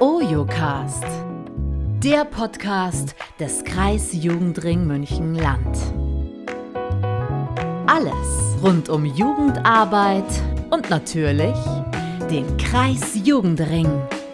OYOcast, der Podcast des Kreisjugendring München-Land. Alles rund um Jugendarbeit und natürlich den Kreisjugendring.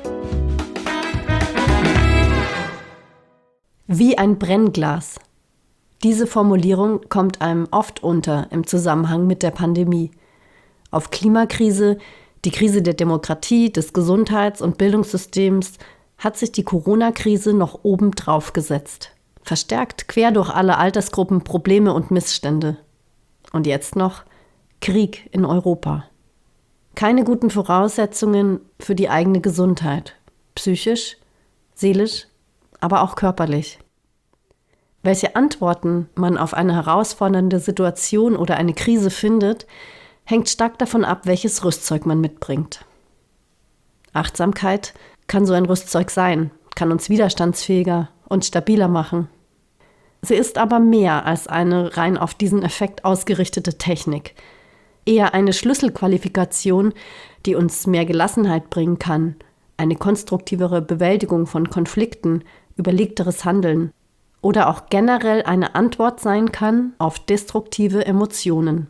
Wie ein Brennglas. Diese Formulierung kommt einem oft unter im Zusammenhang mit der Pandemie. Auf Klimakrise, die Krise der Demokratie, des Gesundheits- und Bildungssystems hat sich die Corona-Krise noch obendrauf gesetzt. Verstärkt quer durch alle Altersgruppen Probleme und Missstände. Und jetzt noch Krieg in Europa. Keine guten Voraussetzungen für die eigene Gesundheit. Psychisch, seelisch, aber auch körperlich. Welche Antworten man auf eine herausfordernde Situation oder eine Krise findet, hängt stark davon ab, welches Rüstzeug man mitbringt. Achtsamkeit kann so ein Rüstzeug sein, kann uns widerstandsfähiger und stabiler machen. Sie ist aber mehr als eine rein auf diesen Effekt ausgerichtete Technik. Eher eine Schlüsselqualifikation, die uns mehr Gelassenheit bringen kann, eine konstruktivere Bewältigung von Konflikten, überlegteres Handeln oder auch generell eine Antwort sein kann auf destruktive Emotionen.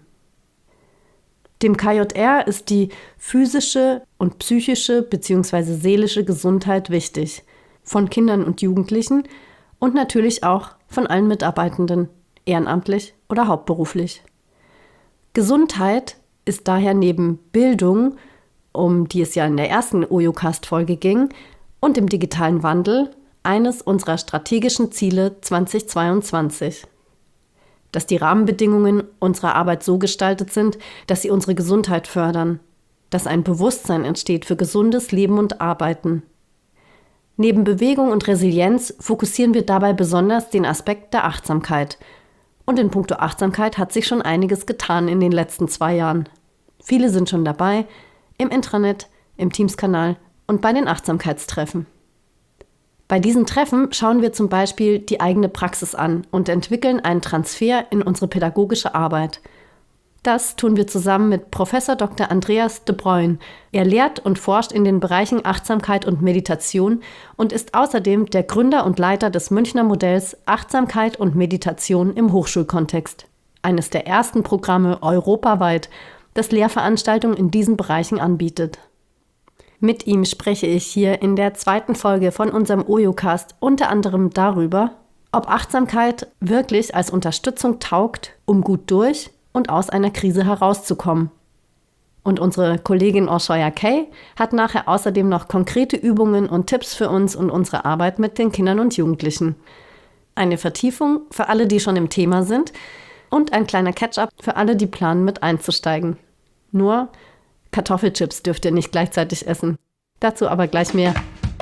Dem KJR ist die physische und psychische bzw. seelische Gesundheit wichtig, von Kindern und Jugendlichen und natürlich auch von allen Mitarbeitenden, ehrenamtlich oder hauptberuflich. Gesundheit ist daher neben Bildung, um die es ja in der ersten OYOcast-Folge ging, und dem digitalen Wandel eines unserer strategischen Ziele 2022. Dass die Rahmenbedingungen unserer Arbeit so gestaltet sind, dass sie unsere Gesundheit fördern, dass ein Bewusstsein entsteht für gesundes Leben und Arbeiten. Neben Bewegung und Resilienz fokussieren wir dabei besonders den Aspekt der Achtsamkeit. Und in puncto Achtsamkeit hat sich schon einiges getan in den letzten 2 Jahren. Viele sind schon dabei, im Intranet, im Teams-Kanal und bei den Achtsamkeitstreffen. Bei diesen Treffen schauen wir zum Beispiel die eigene Praxis an und entwickeln einen Transfer in unsere pädagogische Arbeit. Das tun wir zusammen mit Prof. Dr. Andreas de Bruyn. Er lehrt und forscht in den Bereichen Achtsamkeit und Meditation und ist außerdem der Gründer und Leiter des Münchner Modells Achtsamkeit und Meditation im Hochschulkontext. Eines der ersten Programme europaweit, das Lehrveranstaltungen in diesen Bereichen anbietet. Mit ihm spreche ich hier in der 2. Folge von unserem OYOcast unter anderem darüber, ob Achtsamkeit wirklich als Unterstützung taugt, um gut durch und aus einer Krise herauszukommen. Und unsere Kollegin Orshoya Kay hat nachher außerdem noch konkrete Übungen und Tipps für uns und unsere Arbeit mit den Kindern und Jugendlichen. Eine Vertiefung für alle, die schon im Thema sind und ein kleiner Catch-up für alle, die planen, mit einzusteigen. Nur Kartoffelchips dürft ihr nicht gleichzeitig essen. Dazu aber gleich mehr.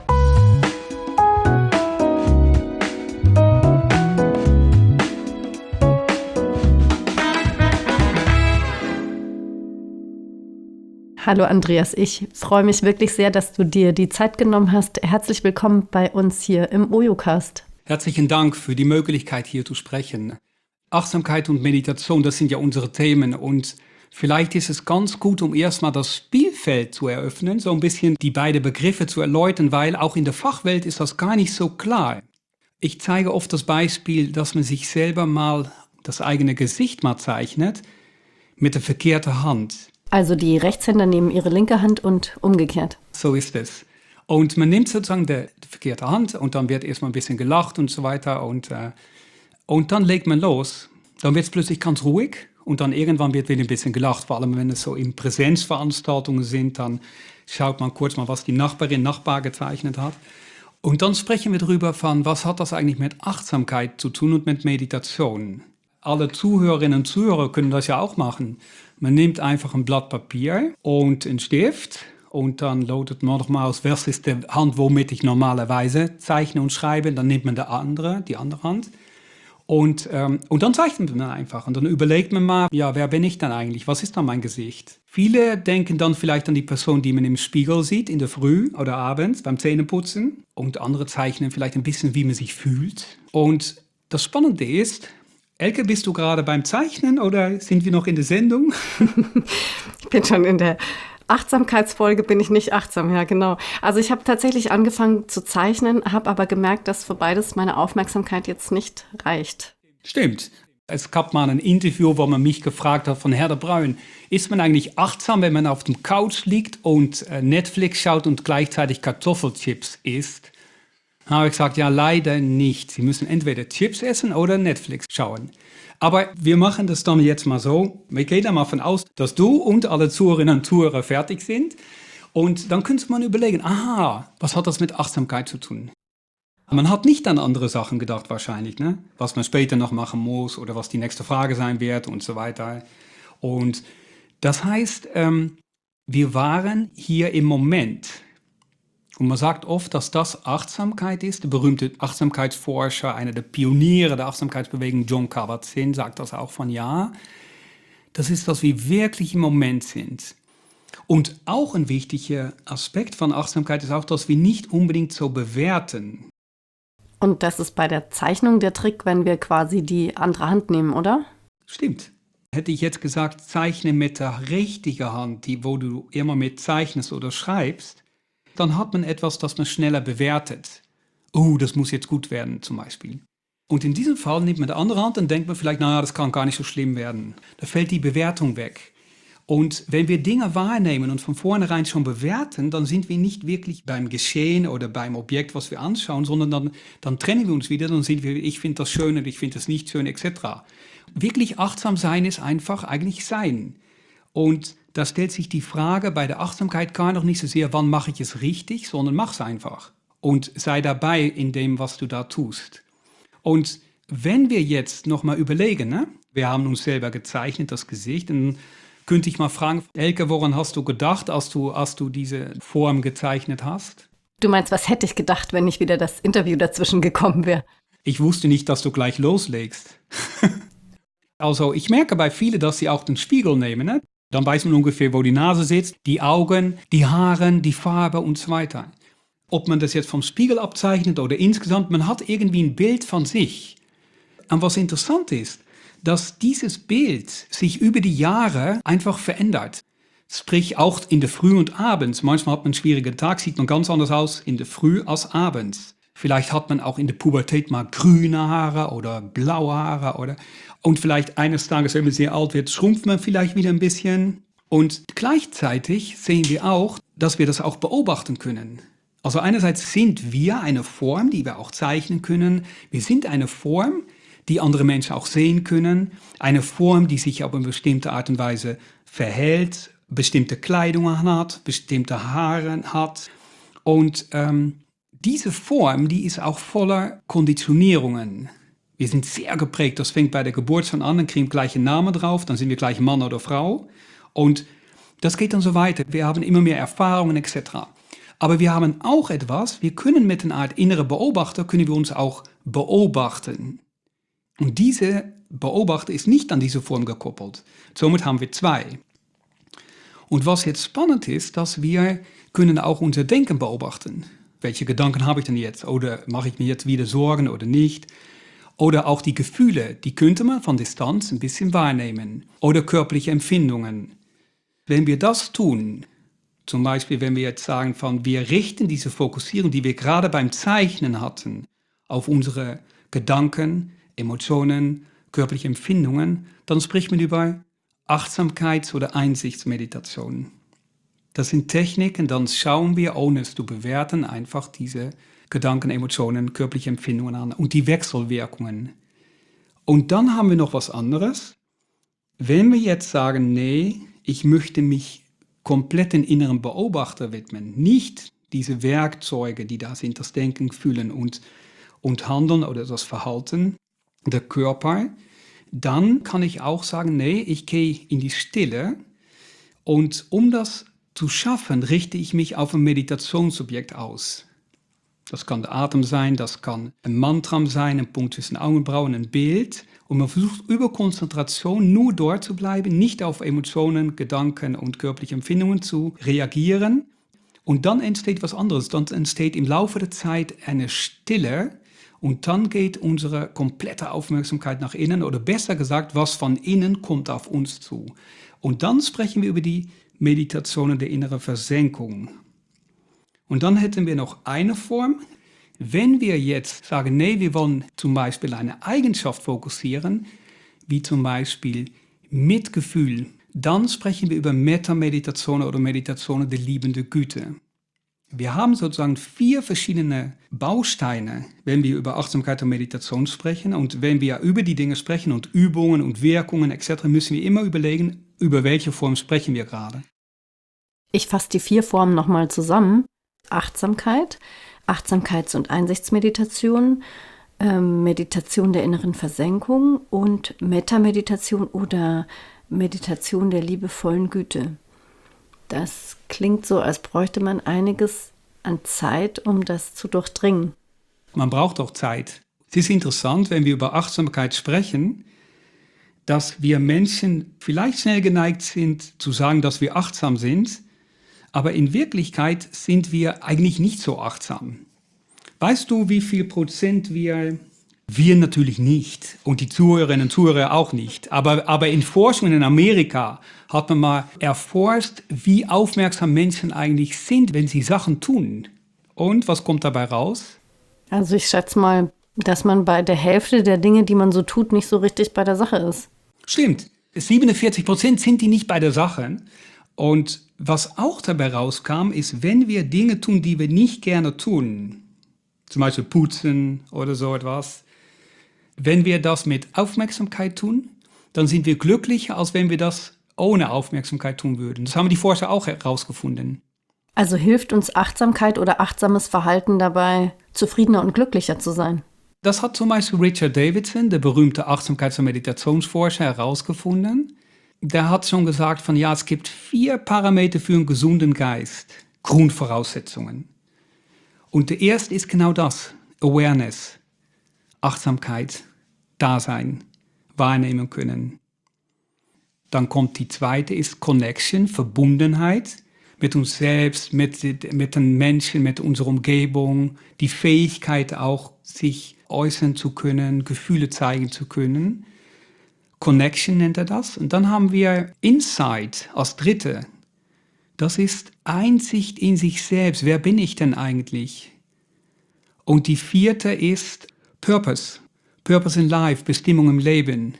Hallo Andreas, ich freue mich wirklich sehr, dass du dir die Zeit genommen hast. Herzlich willkommen bei uns hier im OYOcast. Herzlichen Dank für die Möglichkeit, hier zu sprechen. Achtsamkeit und Meditation, das sind ja unsere Themen und vielleicht ist es ganz gut, um erstmal das Spielfeld zu eröffnen, so ein bisschen die beiden Begriffe zu erläutern, weil auch in der Fachwelt ist das gar nicht so klar. Ich zeige oft das Beispiel, dass man sich selber mal das eigene Gesicht mal zeichnet mit der verkehrten Hand. Also die Rechtshänder nehmen ihre linke Hand und umgekehrt. So ist es. Und man nimmt sozusagen die verkehrte Hand und dann wird erstmal ein bisschen gelacht und so weiter und dann legt man los. Dann wird es plötzlich ganz ruhig. Und dann irgendwann wird wieder ein bisschen gelacht, vor allem wenn es so in Präsenzveranstaltungen sind, dann schaut man kurz mal, was die Nachbar gezeichnet hat. Und dann sprechen wir darüber von, was hat das eigentlich mit Achtsamkeit zu tun und mit Meditation. Alle Zuhörerinnen und Zuhörer können das ja auch machen. Man nimmt einfach ein Blatt Papier und einen Stift und dann lotet man nochmal aus, was ist die Hand, womit ich normalerweise zeichne und schreibe. Dann nimmt man die andere Hand. Und dann zeichnet man einfach und dann überlegt man mal, ja, wer bin ich denn eigentlich? Was ist dann mein Gesicht? Viele denken dann vielleicht an die Person, die man im Spiegel sieht, in der Früh oder abends beim Zähneputzen. Und andere zeichnen vielleicht ein bisschen, wie man sich fühlt. Und das Spannende ist, Elke, bist du gerade beim Zeichnen oder sind wir noch in der Sendung? Ich bin schon in der Achtsamkeitsfolge bin ich nicht achtsam, ja genau. Also ich habe tatsächlich angefangen zu zeichnen, habe aber gemerkt, dass für beides meine Aufmerksamkeit jetzt nicht reicht. Stimmt. Es gab mal ein Interview, wo man mich gefragt hat von Herr de Bruin, ist man eigentlich achtsam, wenn man auf dem Couch liegt und Netflix schaut und gleichzeitig Kartoffelchips isst? Da habe ich gesagt, ja, leider nicht. Sie müssen entweder Chips essen oder Netflix schauen. Aber wir machen das dann jetzt mal so. Wir gehen da mal von aus, dass du und alle Zuhörerinnen und Zuhörer fertig sind. Und dann könnte man überlegen, aha, was hat das mit Achtsamkeit zu tun? Man hat nicht an andere Sachen gedacht wahrscheinlich, ne? Was man später noch machen muss oder was die nächste Frage sein wird und so weiter. Und das heißt, wir waren hier im Moment. Und man sagt oft, dass das Achtsamkeit ist. Der berühmte Achtsamkeitsforscher, einer der Pioniere der Achtsamkeitsbewegung, Jon Kabat-Zinn, sagt das auch von ja. Das ist, dass wir wirklich im Moment sind. Und auch ein wichtiger Aspekt von Achtsamkeit ist auch, dass wir nicht unbedingt so bewerten. Und das ist bei der Zeichnung der Trick, wenn wir quasi die andere Hand nehmen, oder? Stimmt. Hätte ich jetzt gesagt, zeichne mit der richtigen Hand, wo du immer mit zeichnest oder schreibst, dann hat man etwas, das man schneller bewertet. Oh, das muss jetzt gut werden, zum Beispiel. Und in diesem Fall nimmt man die andere Hand und denkt man vielleicht, naja, das kann gar nicht so schlimm werden. Da fällt die Bewertung weg. Und wenn wir Dinge wahrnehmen und von vornherein schon bewerten, dann sind wir nicht wirklich beim Geschehen oder beim Objekt, was wir anschauen, sondern dann trennen wir uns wieder, dann sind wir, ich finde das schön und ich finde das nicht schön, etc. Wirklich achtsam sein ist einfach eigentlich sein. Und da stellt sich die Frage bei der Achtsamkeit gar noch nicht so sehr, wann mache ich es richtig, sondern mach es einfach. Und sei dabei in dem, was du da tust. Und wenn wir jetzt nochmal überlegen, ne? Wir haben uns selber gezeichnet, das Gesicht, und könnte ich mal fragen, Elke, woran hast du gedacht, als du diese Form gezeichnet hast? Du meinst, was hätte ich gedacht, wenn nicht wieder das Interview dazwischen gekommen wäre? Ich wusste nicht, dass du gleich loslegst. Also ich merke bei vielen, dass sie auch den Spiegel nehmen. Ne? Dann weiß man ungefähr, wo die Nase sitzt, die Augen, die Haare, die Farbe und so weiter. Ob man das jetzt vom Spiegel abzeichnet oder insgesamt, man hat irgendwie ein Bild von sich. Und was interessant ist, dass dieses Bild sich über die Jahre einfach verändert. Sprich auch in der Früh und abends. Manchmal hat man einen schwierigen Tag, sieht man ganz anders aus in der Früh als abends. Vielleicht hat man auch in der Pubertät mal grüne Haare oder blaue Haare. Und vielleicht eines Tages, wenn man sehr alt wird, schrumpft man vielleicht wieder ein bisschen. Und gleichzeitig sehen wir auch, dass wir das auch beobachten können. Also einerseits sind wir eine Form, die wir auch zeichnen können. Wir sind eine Form, die andere Menschen auch sehen können. Eine Form, die sich auf eine bestimmte Art und Weise verhält, bestimmte Kleidung hat, bestimmte Haare hat. Und diese Form, die ist auch voller Konditionierungen. Wir sind sehr geprägt. Das fängt bei der Geburt schon an, dann kriegen wir gleich einen Namen drauf, dann sind wir gleich Mann oder Frau. Und das geht dann so weiter. Wir haben immer mehr Erfahrungen etc. Aber wir haben auch etwas, wir können mit einer Art innere Beobachter, können wir uns auch beobachten. Und diese Beobachter ist nicht an diese Form gekoppelt. Somit haben wir zwei. Und was jetzt spannend ist, dass wir können auch unser Denken beobachten. Welche Gedanken habe ich denn jetzt? Oder mache ich mir jetzt wieder Sorgen oder nicht? Oder auch die Gefühle, die könnte man von Distanz ein bisschen wahrnehmen. Oder körperliche Empfindungen. Wenn wir das tun, zum Beispiel wenn wir jetzt sagen, wir richten diese Fokussierung, die wir gerade beim Zeichnen hatten, auf unsere Gedanken, Emotionen, körperliche Empfindungen, dann spricht man über Achtsamkeits- oder Einsichtsmeditation. Das sind Techniken, dann schauen wir, ohne es zu bewerten, einfach diese Gedanken, Emotionen, körperliche Empfindungen an und die Wechselwirkungen. Und dann haben wir noch was anderes. Wenn wir jetzt sagen, nee, ich möchte mich komplett den inneren Beobachter widmen, nicht diese Werkzeuge, die da sind, das Denken, Fühlen und Handeln oder das Verhalten, der Körper, dann kann ich auch sagen, nee, ich gehe in die Stille und um das zu schaffen, richte ich mich auf ein Meditationsobjekt aus. Das kann der Atem sein, das kann ein Mantra sein, ein Punkt zwischen Augenbrauen, ein Bild. Und man versucht über Konzentration nur dort zu bleiben, nicht auf Emotionen, Gedanken und körperliche Empfindungen zu reagieren. Und dann entsteht was anderes. Dann entsteht im Laufe der Zeit eine Stille und dann geht unsere komplette Aufmerksamkeit nach innen oder besser gesagt, was von innen kommt auf uns zu. Und dann sprechen wir über die Meditationen der inneren Versenkung. Und dann hätten wir noch eine Form. Wenn wir jetzt sagen, nee, wir wollen zum Beispiel eine Eigenschaft fokussieren, wie zum Beispiel Mitgefühl, dann sprechen wir über Metameditationen oder Meditationen der liebenden Güte. Wir haben sozusagen 4 verschiedene Bausteine, wenn wir über Achtsamkeit und Meditation sprechen. Und wenn wir über die Dinge sprechen und Übungen und Wirkungen etc., müssen wir immer überlegen, über welche Form sprechen wir gerade. Ich fasse die 4 Formen nochmal zusammen. Achtsamkeit, Achtsamkeits- und Einsichtsmeditation, Meditation der inneren Versenkung und Metameditation oder Meditation der liebevollen Güte. Das klingt so, als bräuchte man einiges an Zeit, um das zu durchdringen. Man braucht auch Zeit. Es ist interessant, wenn wir über Achtsamkeit sprechen, dass wir Menschen vielleicht schnell geneigt sind, zu sagen, dass wir achtsam sind, aber in Wirklichkeit sind wir eigentlich nicht so achtsam. Weißt du, wie viel Prozent wir natürlich nicht und die Zuhörerinnen und Zuhörer auch nicht, aber in Forschung in Amerika hat man mal erforscht, wie aufmerksam Menschen eigentlich sind, wenn sie Sachen tun. Und was kommt dabei raus? Also ich schätze mal, dass man bei der Hälfte der Dinge, die man so tut, nicht so richtig bei der Sache ist. Stimmt, 47% sind die nicht bei der Sache. Und was auch dabei rauskam, ist, wenn wir Dinge tun, die wir nicht gerne tun, zum Beispiel putzen oder so etwas, wenn wir das mit Aufmerksamkeit tun, dann sind wir glücklicher, als wenn wir das ohne Aufmerksamkeit tun würden. Das haben die Forscher auch herausgefunden. Also hilft uns Achtsamkeit oder achtsames Verhalten dabei, zufriedener und glücklicher zu sein? Das hat zum Beispiel Richard Davidson, der berühmte Achtsamkeits- und Meditationsforscher, herausgefunden. Der hat schon gesagt, es gibt 4 Parameter für einen gesunden Geist, Grundvoraussetzungen. Und der erste ist genau das, Awareness, Achtsamkeit, Dasein, wahrnehmen können. Dann kommt die zweite, ist Connection, Verbundenheit mit uns selbst, mit den Menschen, mit unserer Umgebung, die Fähigkeit auch, sich äußern zu können, Gefühle zeigen zu können. Connection nennt er das. Und dann haben wir Insight als dritte. Das ist Einsicht in sich selbst. Wer bin ich denn eigentlich? Und die 4. ist Purpose. Purpose in Life, Bestimmung im Leben.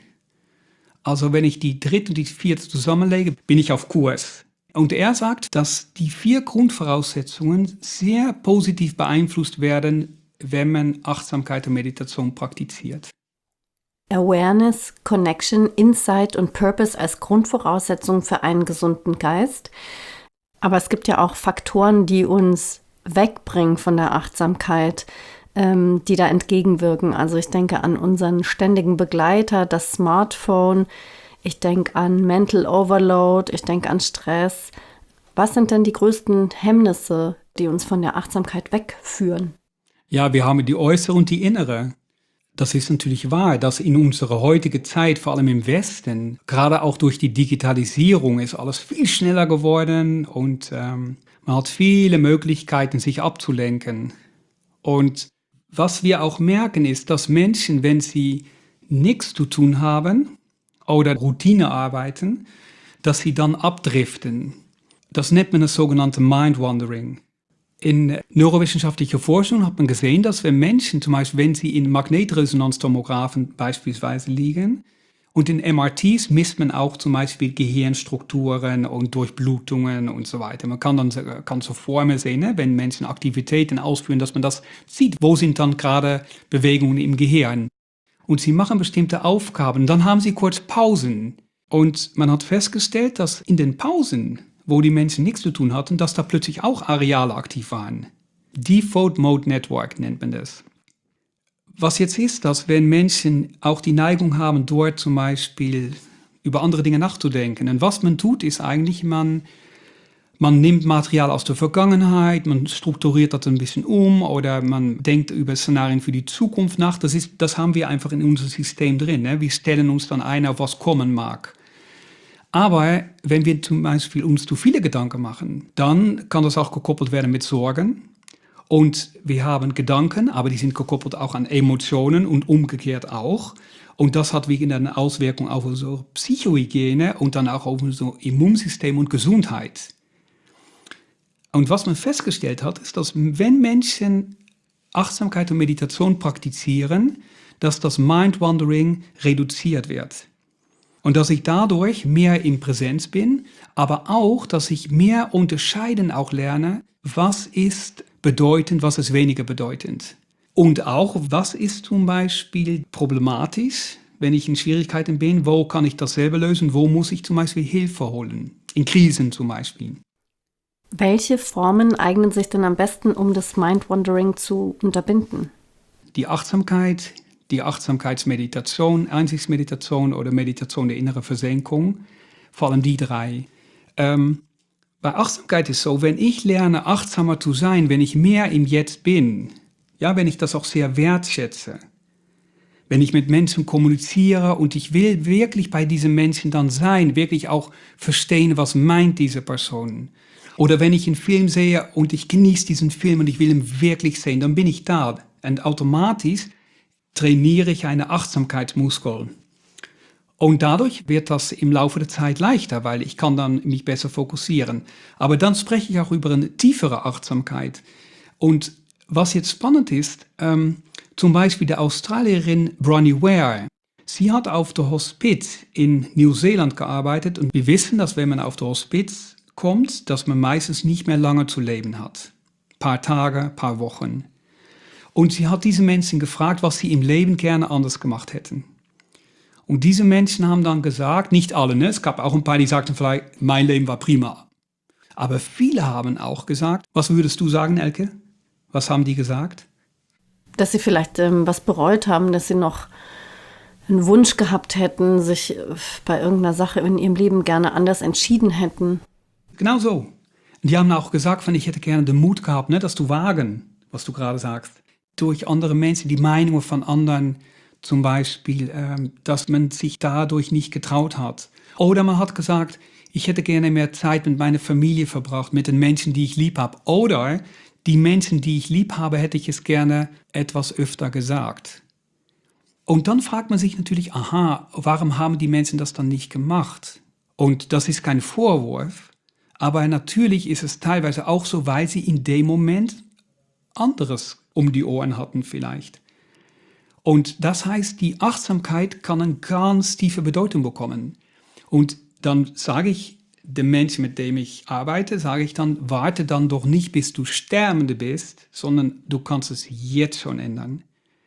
Also wenn ich die 3. und die 4. zusammenlege, bin ich auf Kurs. Und er sagt, dass die 4 Grundvoraussetzungen sehr positiv beeinflusst werden, wenn man Achtsamkeit und Meditation praktiziert. Awareness, Connection, Insight und Purpose als Grundvoraussetzung für einen gesunden Geist. Aber es gibt ja auch Faktoren, die uns wegbringen von der Achtsamkeit, die da entgegenwirken. Also ich denke an unseren ständigen Begleiter, das Smartphone. Ich denke an Mental Overload, ich denke an Stress. Was sind denn die größten Hemmnisse, die uns von der Achtsamkeit wegführen? Ja, wir haben die äußere und die innere. Das ist natürlich wahr, dass in unserer heutigen Zeit, vor allem im Westen, gerade auch durch die Digitalisierung, ist alles viel schneller geworden und man hat viele Möglichkeiten, sich abzulenken. Und was wir auch merken, ist, dass Menschen, wenn sie nichts zu tun haben oder Routine arbeiten, dass sie dann abdriften. Das nennt man das sogenannte Mind-Wandering. In neurowissenschaftlicher Forschung hat man gesehen, dass wenn Menschen, zum Beispiel wenn sie in Magnetresonanztomographen beispielsweise liegen, und in MRTs misst man auch zum Beispiel Gehirnstrukturen und Durchblutungen und so weiter. Man kann so Formen sehen, ne? Wenn Menschen Aktivitäten ausführen, dass man das sieht. Wo sind dann gerade Bewegungen im Gehirn? Und sie machen bestimmte Aufgaben. Dann haben sie kurz Pausen. Und man hat festgestellt, dass in den Pausen, wo die Menschen nichts zu tun hatten, dass da plötzlich auch Areale aktiv waren. Default Mode Network nennt man das. Was jetzt ist, dass wenn Menschen auch die Neigung haben, dort zum Beispiel über andere Dinge nachzudenken. Und was man tut, ist eigentlich, man nimmt Material aus der Vergangenheit, man strukturiert das ein bisschen um oder man denkt über Szenarien für die Zukunft nach. Das haben wir einfach in unserem System drin. Ne? Wir stellen uns dann ein, auf was kommen mag. Aber wenn wir zum Beispiel uns zu viele Gedanken machen, dann kann das auch gekoppelt werden mit Sorgen. Und wir haben Gedanken, aber die sind gekoppelt auch an Emotionen und umgekehrt auch. Und das hat wieder eine Auswirkung auf unsere Psychohygiene und dann auch auf unser Immunsystem und Gesundheit. Und was man festgestellt hat, ist, dass wenn Menschen Achtsamkeit und Meditation praktizieren, dass das Mind-Wandering reduziert wird. Und dass ich dadurch mehr in Präsenz bin, aber auch, dass ich mehr unterscheiden auch lerne, was ist bedeutend, was ist weniger bedeutend. Und auch, was ist zum Beispiel problematisch, wenn ich in Schwierigkeiten bin, wo kann ich das selber lösen, wo muss ich zum Beispiel Hilfe holen, in Krisen zum Beispiel. Welche Formen eignen sich denn am besten, um das Mind-Wandering zu unterbinden? Die Achtsamkeit, die Achtsamkeitsmeditation, Einsichtsmeditation oder Meditation der inneren Versenkung, vor allem die drei. Bei Achtsamkeit ist so, wenn ich lerne, achtsamer zu sein, wenn ich mehr im Jetzt bin, ja, wenn ich das auch sehr wertschätze, wenn ich mit Menschen kommuniziere und ich will wirklich bei diesen Menschen dann sein, wirklich auch verstehen, was meint diese Person. Oder wenn ich einen Film sehe und ich genieße diesen Film und ich will ihn wirklich sehen, dann bin ich da. Und automatisch trainiere ich eine Achtsamkeitsmuskel. Und dadurch wird das im Laufe der Zeit leichter, weil ich kann dann mich besser fokussieren. Aber dann spreche ich auch über eine tiefere Achtsamkeit. Und was jetzt spannend ist, zum Beispiel der Australierin Bronnie Ware. Sie hat auf der Hospiz in Neuseeland gearbeitet und wir wissen, dass wenn man auf der Hospiz kommt, dass man meistens nicht mehr lange zu leben hat. Paar Tage, paar Wochen. Und sie hat diese Menschen gefragt, was sie im Leben gerne anders gemacht hätten. Und diese Menschen haben dann gesagt, nicht alle, ne? Es gab auch ein paar, die sagten vielleicht, mein Leben war prima. Aber viele haben auch gesagt, was würdest du sagen, Elke? Was haben die gesagt? Dass sie vielleicht was bereut haben, dass sie noch einen Wunsch gehabt hätten, sich bei irgendeiner Sache in ihrem Leben gerne anders entschieden hätten. Genau so. Und die haben auch gesagt, ich hätte gerne den Mut gehabt, ne, das zu wagen, was du gerade sagst. Durch andere Menschen, die Meinungen von anderen, zum Beispiel, dass man sich dadurch nicht getraut hat. Oder man hat gesagt, ich hätte gerne mehr Zeit mit meiner Familie verbracht, mit den Menschen, die ich lieb habe. Oder die Menschen, die ich lieb habe, hätte ich es gerne etwas öfter gesagt. Und dann fragt man sich natürlich, warum haben die Menschen das dann nicht gemacht? Und das ist kein Vorwurf, aber natürlich ist es teilweise auch so, weil sie in dem Moment anderes um die Ohren hatten vielleicht. Und das heißt, die Achtsamkeit kann eine ganz tiefe Bedeutung bekommen. Und dann sage ich dem Menschen, mit dem ich arbeite, sage ich dann, warte dann doch nicht, bis du Sterbende bist, sondern du kannst es jetzt schon ändern.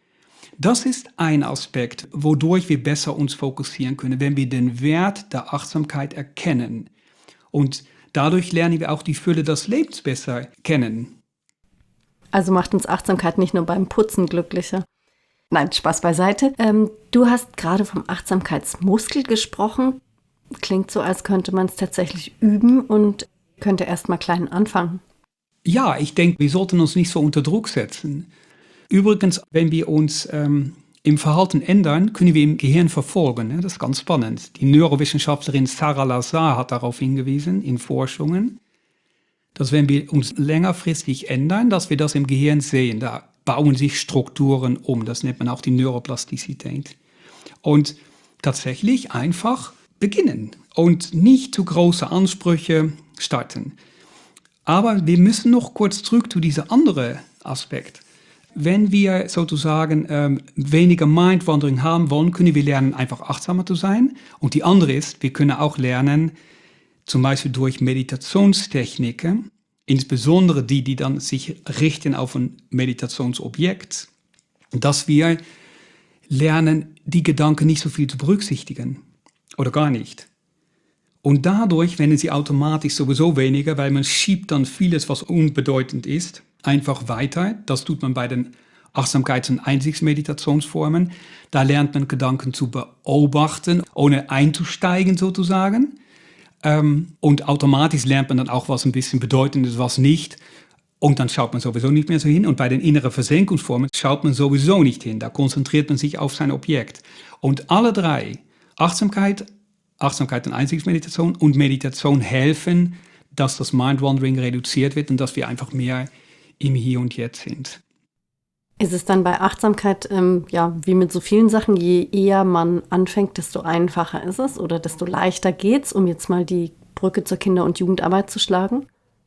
Das ist ein Aspekt, wodurch wir besser uns fokussieren können, wenn wir den Wert der Achtsamkeit erkennen. Und dadurch lernen wir auch die Fülle des Lebens besser kennen. Also macht uns Achtsamkeit nicht nur beim Putzen glücklicher. Nein, Spaß beiseite. Du hast gerade vom Achtsamkeitsmuskel gesprochen. Klingt so, als könnte man es tatsächlich üben und könnte erst mal klein anfangen. Ja, ich denke, wir sollten uns nicht so unter Druck setzen. Übrigens, wenn wir uns im Verhalten ändern, können wir im Gehirn verfolgen. Ne? Das ist ganz spannend. Die Neurowissenschaftlerin Sarah Lazar hat darauf hingewiesen in Forschungen, dass wenn wir uns längerfristig ändern, dass wir das im Gehirn sehen. Da bauen sich Strukturen um. Das nennt man auch die Neuroplastizität. Und tatsächlich einfach beginnen und nicht zu große Ansprüche starten. Aber wir müssen noch kurz zurück zu diesem anderen Aspekt. Wenn wir sozusagen weniger Mind-Wandering haben wollen, können wir lernen, einfach achtsamer zu sein. Und die andere ist, wir können auch lernen, zum Beispiel durch Meditationstechniken, insbesondere die dann sich richten auf ein Meditationsobjekt, dass wir lernen, die Gedanken nicht so viel zu berücksichtigen oder gar nicht. Und dadurch werden sie automatisch sowieso weniger, weil man schiebt dann vieles, was unbedeutend ist, einfach weiter. Das tut man bei den Achtsamkeits- und Einsichtsmeditationsformen. Da lernt man Gedanken zu beobachten, ohne einzusteigen sozusagen. Und automatisch lernt man dann auch, was ein bisschen bedeutend ist, was nicht. Und dann schaut man sowieso nicht mehr so hin. Und bei den inneren Versenkungsformen schaut man sowieso nicht hin. Da konzentriert man sich auf sein Objekt. Und alle drei, Achtsamkeit und Einsichtsmeditation und Meditation helfen, dass das Mind-Wandering reduziert wird und dass wir einfach mehr im Hier und Jetzt sind. Ist es dann bei Achtsamkeit, ja, wie mit so vielen Sachen, je eher man anfängt, desto einfacher ist es oder desto leichter geht's, um jetzt mal die Brücke zur Kinder- und Jugendarbeit zu schlagen?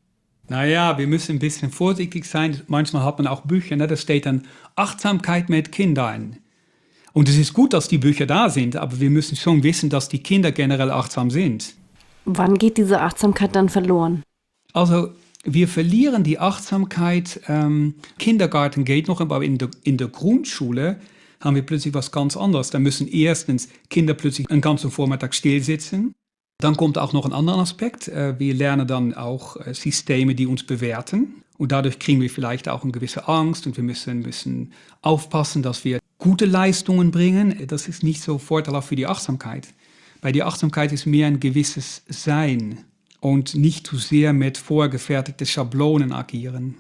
Naja, wir müssen ein bisschen vorsichtig sein. Manchmal hat man auch Bücher, ne? Da steht dann Achtsamkeit mit Kindern. Und es ist gut, dass die Bücher da sind, aber wir müssen schon wissen, dass die Kinder generell achtsam sind. Wann geht diese Achtsamkeit dann verloren? Also wir verlieren die Achtsamkeit. Kindergarten geht noch, aber in der Grundschule haben wir plötzlich was ganz anderes. Da müssen erstens Kinder plötzlich einen ganzen Vormittag still sitzen. Dann kommt auch noch ein anderer Aspekt. Wir lernen dann auch Systeme, die uns bewerten. Und dadurch kriegen wir vielleicht auch eine gewisse Angst und wir müssen aufpassen, dass wir gute Leistungen bringen. Das ist nicht so vorteilhaft für die Achtsamkeit. Bei der Achtsamkeit ist mehr ein gewisses Sein und nicht zu sehr mit vorgefertigten Schablonen agieren.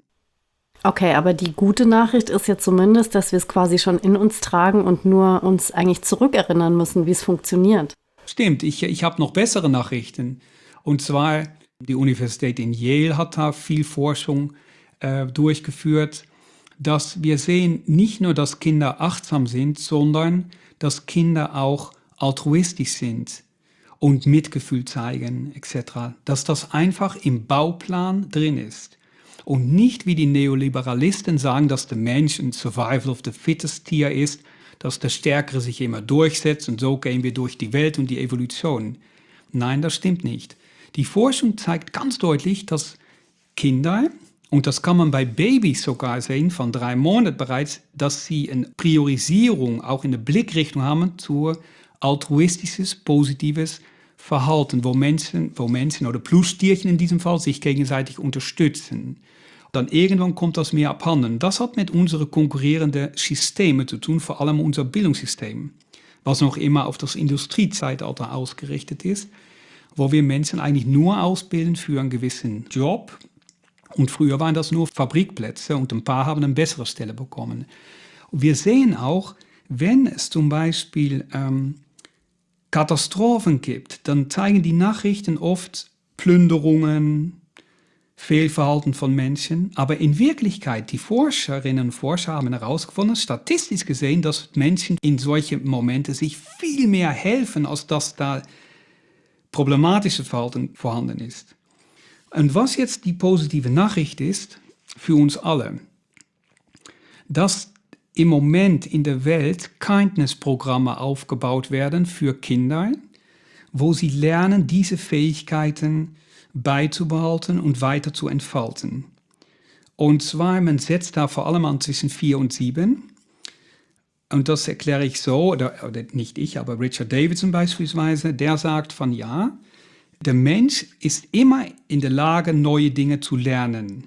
Okay, aber die gute Nachricht ist ja zumindest, dass wir es quasi schon in uns tragen und nur uns eigentlich zurückerinnern müssen, wie es funktioniert. Stimmt, ich habe noch bessere Nachrichten. Und zwar, die Universität in Yale hat da viel Forschung durchgeführt, dass wir sehen nicht nur, dass Kinder achtsam sind, sondern dass Kinder auch altruistisch sind und Mitgefühl zeigen etc. Dass das einfach im Bauplan drin ist. Und nicht wie die Neoliberalisten sagen, dass der Mensch ein Survival of the Fittest Tier ist, dass der Stärkere sich immer durchsetzt und so gehen wir durch die Welt und die Evolution. Nein, das stimmt nicht. Die Forschung zeigt ganz deutlich, dass Kinder, und das kann man bei Babys sogar sehen, von 3 Monaten bereits, dass sie eine Priorisierung auch in der Blickrichtung haben zu altruistisches, positives Verhalten, wo Menschen oder Plüschtierchen in diesem Fall sich gegenseitig unterstützen. Dann irgendwann kommt das mehr abhanden. Das hat mit unseren konkurrierenden Systemen zu tun, vor allem unser Bildungssystem, was noch immer auf das Industriezeitalter ausgerichtet ist, wo wir Menschen eigentlich nur ausbilden für einen gewissen Job. Und früher waren das nur Fabrikplätze und ein paar haben eine bessere Stelle bekommen. Wir sehen auch, wenn es zum Beispiel Katastrophen gibt, dann zeigen die Nachrichten oft Plünderungen, Fehlverhalten von Menschen. Aber in Wirklichkeit, die Forscherinnen und Forscher haben herausgefunden, statistisch gesehen, dass Menschen in solchen Momenten sich viel mehr helfen, als dass da problematische Verhalten vorhanden ist. Und was jetzt die positive Nachricht ist für uns alle, dass im Moment in der Welt Kindness-Programme aufgebaut werden für Kinder, wo sie lernen, diese Fähigkeiten beizubehalten und weiter zu entfalten. Und zwar, man setzt da vor allem an zwischen 4 und 7. Und das erkläre ich so, oder nicht ich, aber Richard Davidson beispielsweise, der sagt von ja, der Mensch ist immer in der Lage, neue Dinge zu lernen.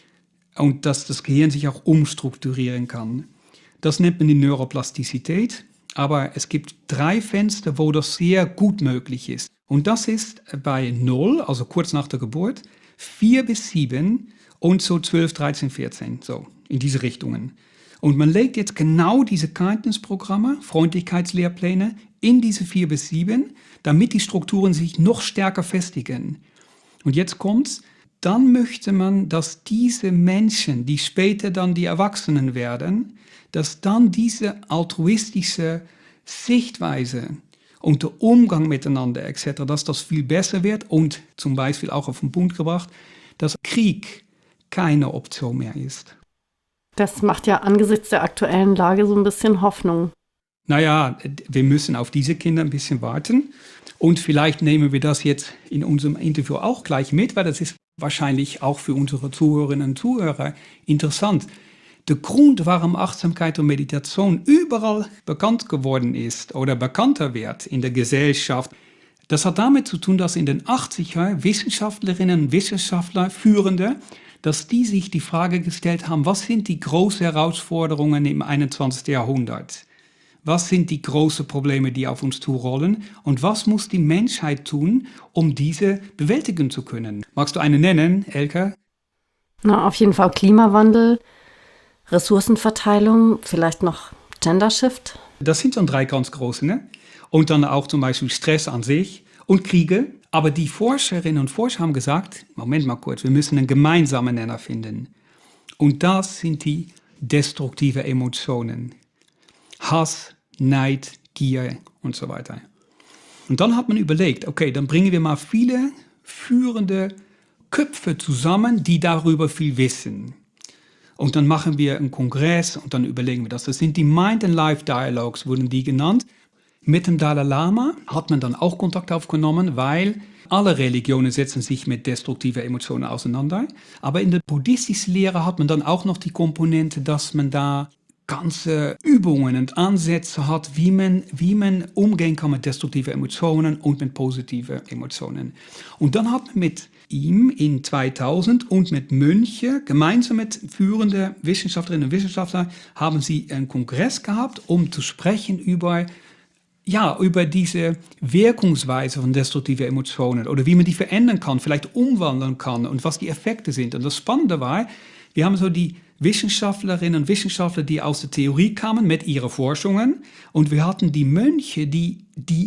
Und dass das Gehirn sich auch umstrukturieren kann. Das nennt man die Neuroplastizität. Aber es gibt 3 Fenster, wo das sehr gut möglich ist. Und das ist bei 0, also kurz nach der Geburt, 4 bis 7 und so 12, 13, 14, so in diese Richtungen. Und man legt jetzt genau diese Kindness-Programme, Freundlichkeitslehrpläne, in diese 4 bis 7, damit die Strukturen sich noch stärker festigen. Und jetzt kommt's, dann möchte man, dass diese Menschen, die später dann die Erwachsenen werden, dass dann diese altruistische Sichtweise und der Umgang miteinander etc., dass das viel besser wird und zum Beispiel auch auf den Punkt gebracht, dass Krieg keine Option mehr ist. Das macht ja angesichts der aktuellen Lage so ein bisschen Hoffnung. Naja, wir müssen auf diese Kinder ein bisschen warten und vielleicht nehmen wir das jetzt in unserem Interview auch gleich mit, weil das ist wahrscheinlich auch für unsere Zuhörerinnen und Zuhörer interessant. Der Grund, warum Achtsamkeit und Meditation überall bekannt geworden ist oder bekannter wird in der Gesellschaft, das hat damit zu tun, dass in den 80er Wissenschaftlerinnen und Wissenschaftler, Führende, dass die sich die Frage gestellt haben, was sind die großen Herausforderungen im 21. Jahrhundert? Was sind die großen Probleme, die auf uns zurollen? Und was muss die Menschheit tun, um diese bewältigen zu können? Magst du eine nennen, Elke? Na, auf jeden Fall Klimawandel, Ressourcenverteilung, vielleicht noch Gender Shift. Das sind schon 3 ganz große, ne? Und dann auch zum Beispiel Stress an sich und Kriege. Aber die Forscherinnen und Forscher haben gesagt, Moment mal kurz, wir müssen einen gemeinsamen Nenner finden. Und das sind die destruktive Emotionen. Hass, Neid, Gier und so weiter. Und dann hat man überlegt, okay, dann bringen wir mal viele führende Köpfe zusammen, die darüber viel wissen. Und dann machen wir einen Kongress und dann überlegen wir das. Das sind die Mind and Life Dialogues, wurden die genannt. Mit dem Dalai Lama hat man dann auch Kontakt aufgenommen, weil alle Religionen setzen sich mit destruktiven Emotionen auseinander. Aber in der buddhistischen Lehre hat man dann auch noch die Komponente, dass man da ganze Übungen und Ansätze hat, wie man umgehen kann mit destruktiven Emotionen und mit positiven Emotionen. Und dann hat man mit ihm in 2000 und mit Mönchen, gemeinsam mit führenden Wissenschaftlerinnen und Wissenschaftlern, haben sie einen Kongress gehabt, um zu sprechen über diese Wirkungsweise von destruktiven Emotionen oder wie man die verändern kann, vielleicht umwandeln kann und was die Effekte sind. Und das Spannende war, wir haben so die Wissenschaftlerinnen und Wissenschaftler, die aus der Theorie kamen mit ihren Forschungen und wir hatten die Mönche, die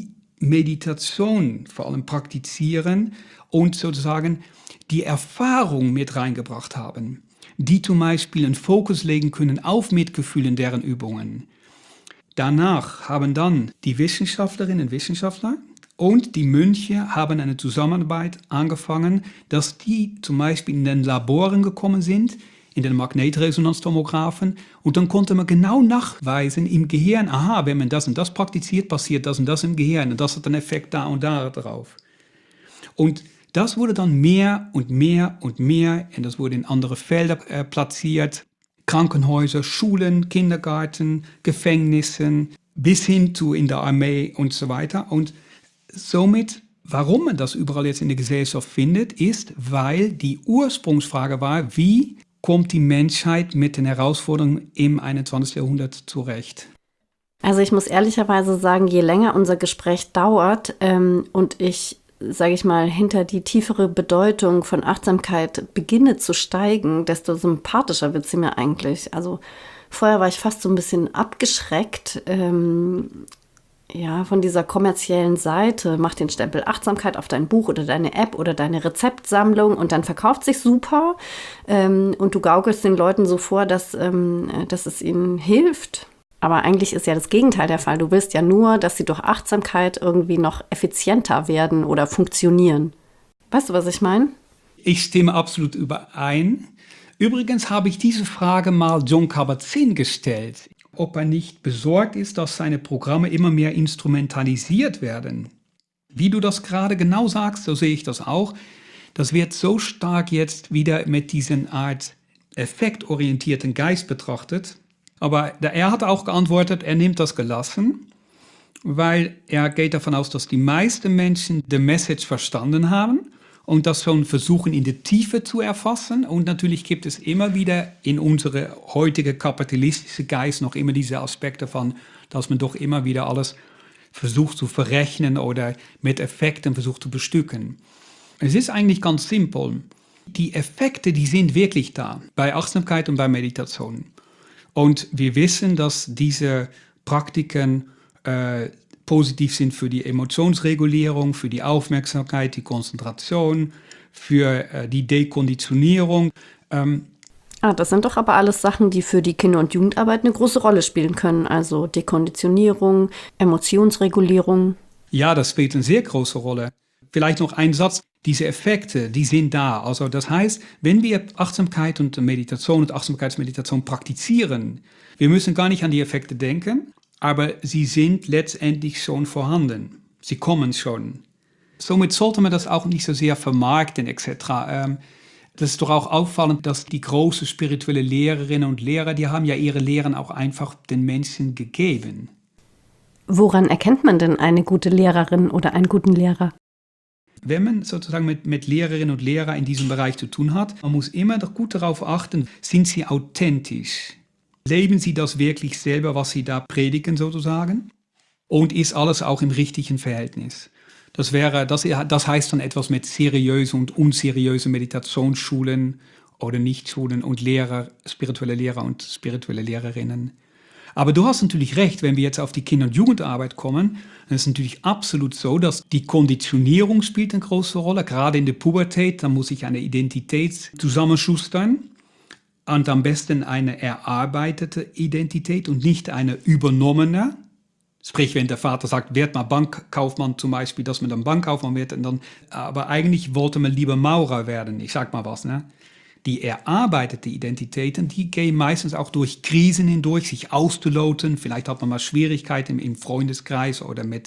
Meditation vor allem praktizieren und sozusagen die Erfahrung mit reingebracht haben, die zum Beispiel einen Fokus legen können auf Mitgefühl in deren Übungen. Danach haben dann die Wissenschaftlerinnen und Wissenschaftler und die Mönche haben eine Zusammenarbeit angefangen, dass die zum Beispiel in den Laboren gekommen sind, in den Magnetresonanztomographen und dann konnte man genau nachweisen im Gehirn, aha, wenn man das und das praktiziert, passiert das und das im Gehirn und das hat einen Effekt da und da drauf. Und das wurde dann mehr und mehr und mehr und das wurde in andere Felder platziert. Krankenhäuser, Schulen, Kindergärten, Gefängnissen, bis hin zu in der Armee und so weiter. Und somit, warum man das überall jetzt in der Gesellschaft findet, ist, weil die Ursprungsfrage war, wie kommt die Menschheit mit den Herausforderungen im 21. Jahrhundert zurecht? Also ich muss ehrlicherweise sagen, je länger unser Gespräch dauert und ich, sage ich mal, hinter die tiefere Bedeutung von Achtsamkeit beginne zu steigen, desto sympathischer wird sie mir eigentlich. Also vorher war ich fast so ein bisschen abgeschreckt von dieser kommerziellen Seite. Mach den Stempel Achtsamkeit auf dein Buch oder deine App oder deine Rezeptsammlung und dann verkauft sich super und du gaukelst den Leuten so vor, dass es ihnen hilft. Aber eigentlich ist ja das Gegenteil der Fall. Du willst ja nur, dass sie durch Achtsamkeit irgendwie noch effizienter werden oder funktionieren. Weißt du, was ich meine? Ich stimme absolut überein. Übrigens habe ich diese Frage mal Jon Kabat-Zinn gestellt, ob er nicht besorgt ist, dass seine Programme immer mehr instrumentalisiert werden. Wie du das gerade genau sagst, so sehe ich das auch. Das wird so stark jetzt wieder mit diesen Art effektorientierten Geist betrachtet. Aber er hat auch geantwortet, er nimmt das gelassen, weil er geht davon aus, dass die meisten Menschen die Message verstanden haben und das schon versuchen in der Tiefe zu erfassen. Und natürlich gibt es immer wieder in unsere heutige kapitalistische Geist noch immer diese Aspekte von, dass man doch immer wieder alles versucht zu verrechnen oder mit Effekten versucht zu bestücken. Es ist eigentlich ganz simpel. Die Effekte, die sind wirklich da, bei Achtsamkeit und bei Meditation. Und wir wissen, dass diese Praktiken positiv sind für die Emotionsregulierung, für die Aufmerksamkeit, die Konzentration, für die Dekonditionierung. Das sind doch aber alles Sachen, die für die Kinder- und Jugendarbeit eine große Rolle spielen können. Also Dekonditionierung, Emotionsregulierung. Ja, das spielt eine sehr große Rolle. Vielleicht noch ein Satz. Diese Effekte, die sind da. Also das heißt, wenn wir Achtsamkeit und Meditation und Achtsamkeitsmeditation praktizieren, wir müssen gar nicht an die Effekte denken, aber sie sind letztendlich schon vorhanden. Sie kommen schon. Somit sollte man das auch nicht so sehr vermarkten etc. Das ist doch auch auffallend, dass die großen spirituelle Lehrerinnen und Lehrer, die haben ja ihre Lehren auch einfach den Menschen gegeben. Woran erkennt man denn eine gute Lehrerin oder einen guten Lehrer? Wenn man sozusagen mit Lehrerinnen und Lehrern in diesem Bereich zu tun hat, man muss immer doch gut darauf achten, sind sie authentisch? Leben sie das wirklich selber, was sie da predigen sozusagen? Und ist alles auch im richtigen Verhältnis? Das heißt dann etwas mit seriösen und unseriösen Meditationsschulen oder Nichtschulen und spirituelle Lehrer und spirituelle Lehrerinnen. Aber du hast natürlich recht, wenn wir jetzt auf die Kinder- und Jugendarbeit kommen, dann ist es natürlich absolut so, dass die Konditionierung spielt eine große Rolle. Gerade in der Pubertät, da muss ich eine Identität zusammenschustern. Und am besten eine erarbeitete Identität und nicht eine übernommene. Sprich, wenn der Vater sagt, werd mal Bankkaufmann zum Beispiel, dass man dann Bankkaufmann wird. Und dann, aber eigentlich wollte man lieber Maurer werden. Ich sag mal was, ne? Die erarbeitete Identitäten, die gehen meistens auch durch Krisen hindurch, sich auszuloten. Vielleicht hat man mal Schwierigkeiten im Freundeskreis oder mit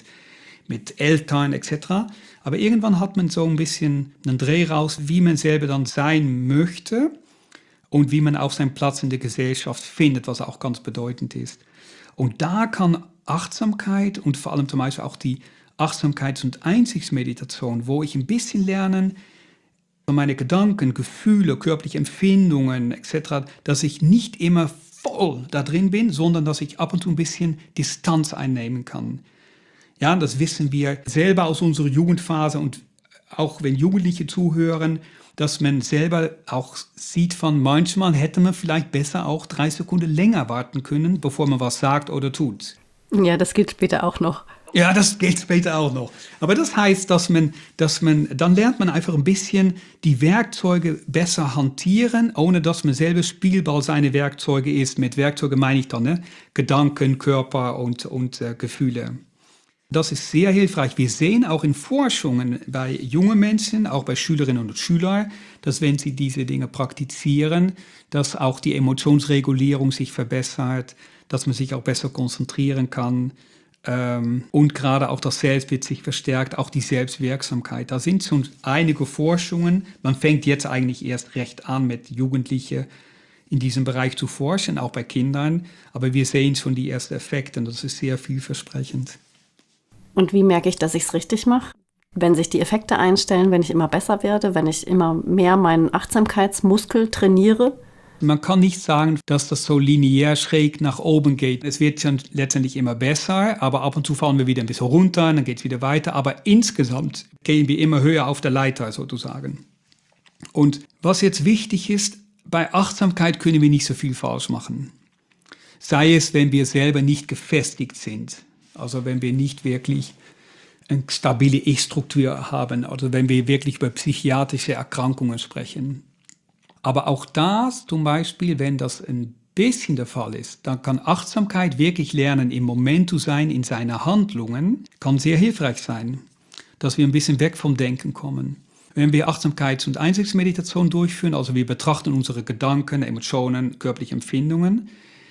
Eltern etc. Aber irgendwann hat man so ein bisschen einen Dreh raus, wie man selber dann sein möchte und wie man auch seinen Platz in der Gesellschaft findet, was auch ganz bedeutend ist. Und da kann Achtsamkeit und vor allem zum Beispiel auch die Achtsamkeits- und Einsichtmeditation, wo ich ein bisschen lernen, meine Gedanken, Gefühle, körperliche Empfindungen etc., dass ich nicht immer voll da drin bin, sondern dass ich ab und zu ein bisschen Distanz einnehmen kann. Ja, das wissen wir selber aus unserer Jugendphase und auch wenn Jugendliche zuhören, dass man selber auch sieht von manchmal hätte man vielleicht besser auch 3 Sekunden länger warten können, bevor man was sagt oder tut. Ja, das gilt später auch noch. Ja, das geht später auch noch. Aber das heißt, dann lernt man einfach ein bisschen die Werkzeuge besser hantieren, ohne dass man selber Spielball seine Werkzeuge ist. Mit Werkzeugen meine ich dann, ne? Gedanken, Körper und Gefühle. Das ist sehr hilfreich. Wir sehen auch in Forschungen bei jungen Menschen, auch bei Schülerinnen und Schülern, dass wenn sie diese Dinge praktizieren, dass auch die Emotionsregulierung sich verbessert, dass man sich auch besser konzentrieren kann. Und gerade auch das Selbstbild sich verstärkt, auch die Selbstwirksamkeit. Da sind schon einige Forschungen. Man fängt jetzt eigentlich erst recht an, mit Jugendlichen in diesem Bereich zu forschen, auch bei Kindern. Aber wir sehen schon die ersten Effekte und das ist sehr vielversprechend. Und wie merke ich, dass ich es richtig mache? Wenn sich die Effekte einstellen, wenn ich immer besser werde, wenn ich immer mehr meinen Achtsamkeitsmuskel trainiere? Man kann nicht sagen, dass das so linear schräg nach oben geht. Es wird schon letztendlich immer besser, aber ab und zu fallen wir wieder ein bisschen runter, dann geht es wieder weiter. Aber insgesamt gehen wir immer höher auf der Leiter sozusagen. Und was jetzt wichtig ist, bei Achtsamkeit können wir nicht so viel falsch machen. Sei es, wenn wir selber nicht gefestigt sind. Also wenn wir nicht wirklich eine stabile Ich-Struktur haben. Also wenn wir wirklich über psychiatrische Erkrankungen sprechen. Aber auch das zum Beispiel, wenn das ein bisschen der Fall ist, dann kann Achtsamkeit wirklich lernen, im Moment zu sein, in seinen Handlungen, kann sehr hilfreich sein, dass wir ein bisschen weg vom Denken kommen. Wenn wir Achtsamkeits- und Einsichtsmeditation durchführen, also wir betrachten unsere Gedanken, Emotionen, körperliche Empfindungen,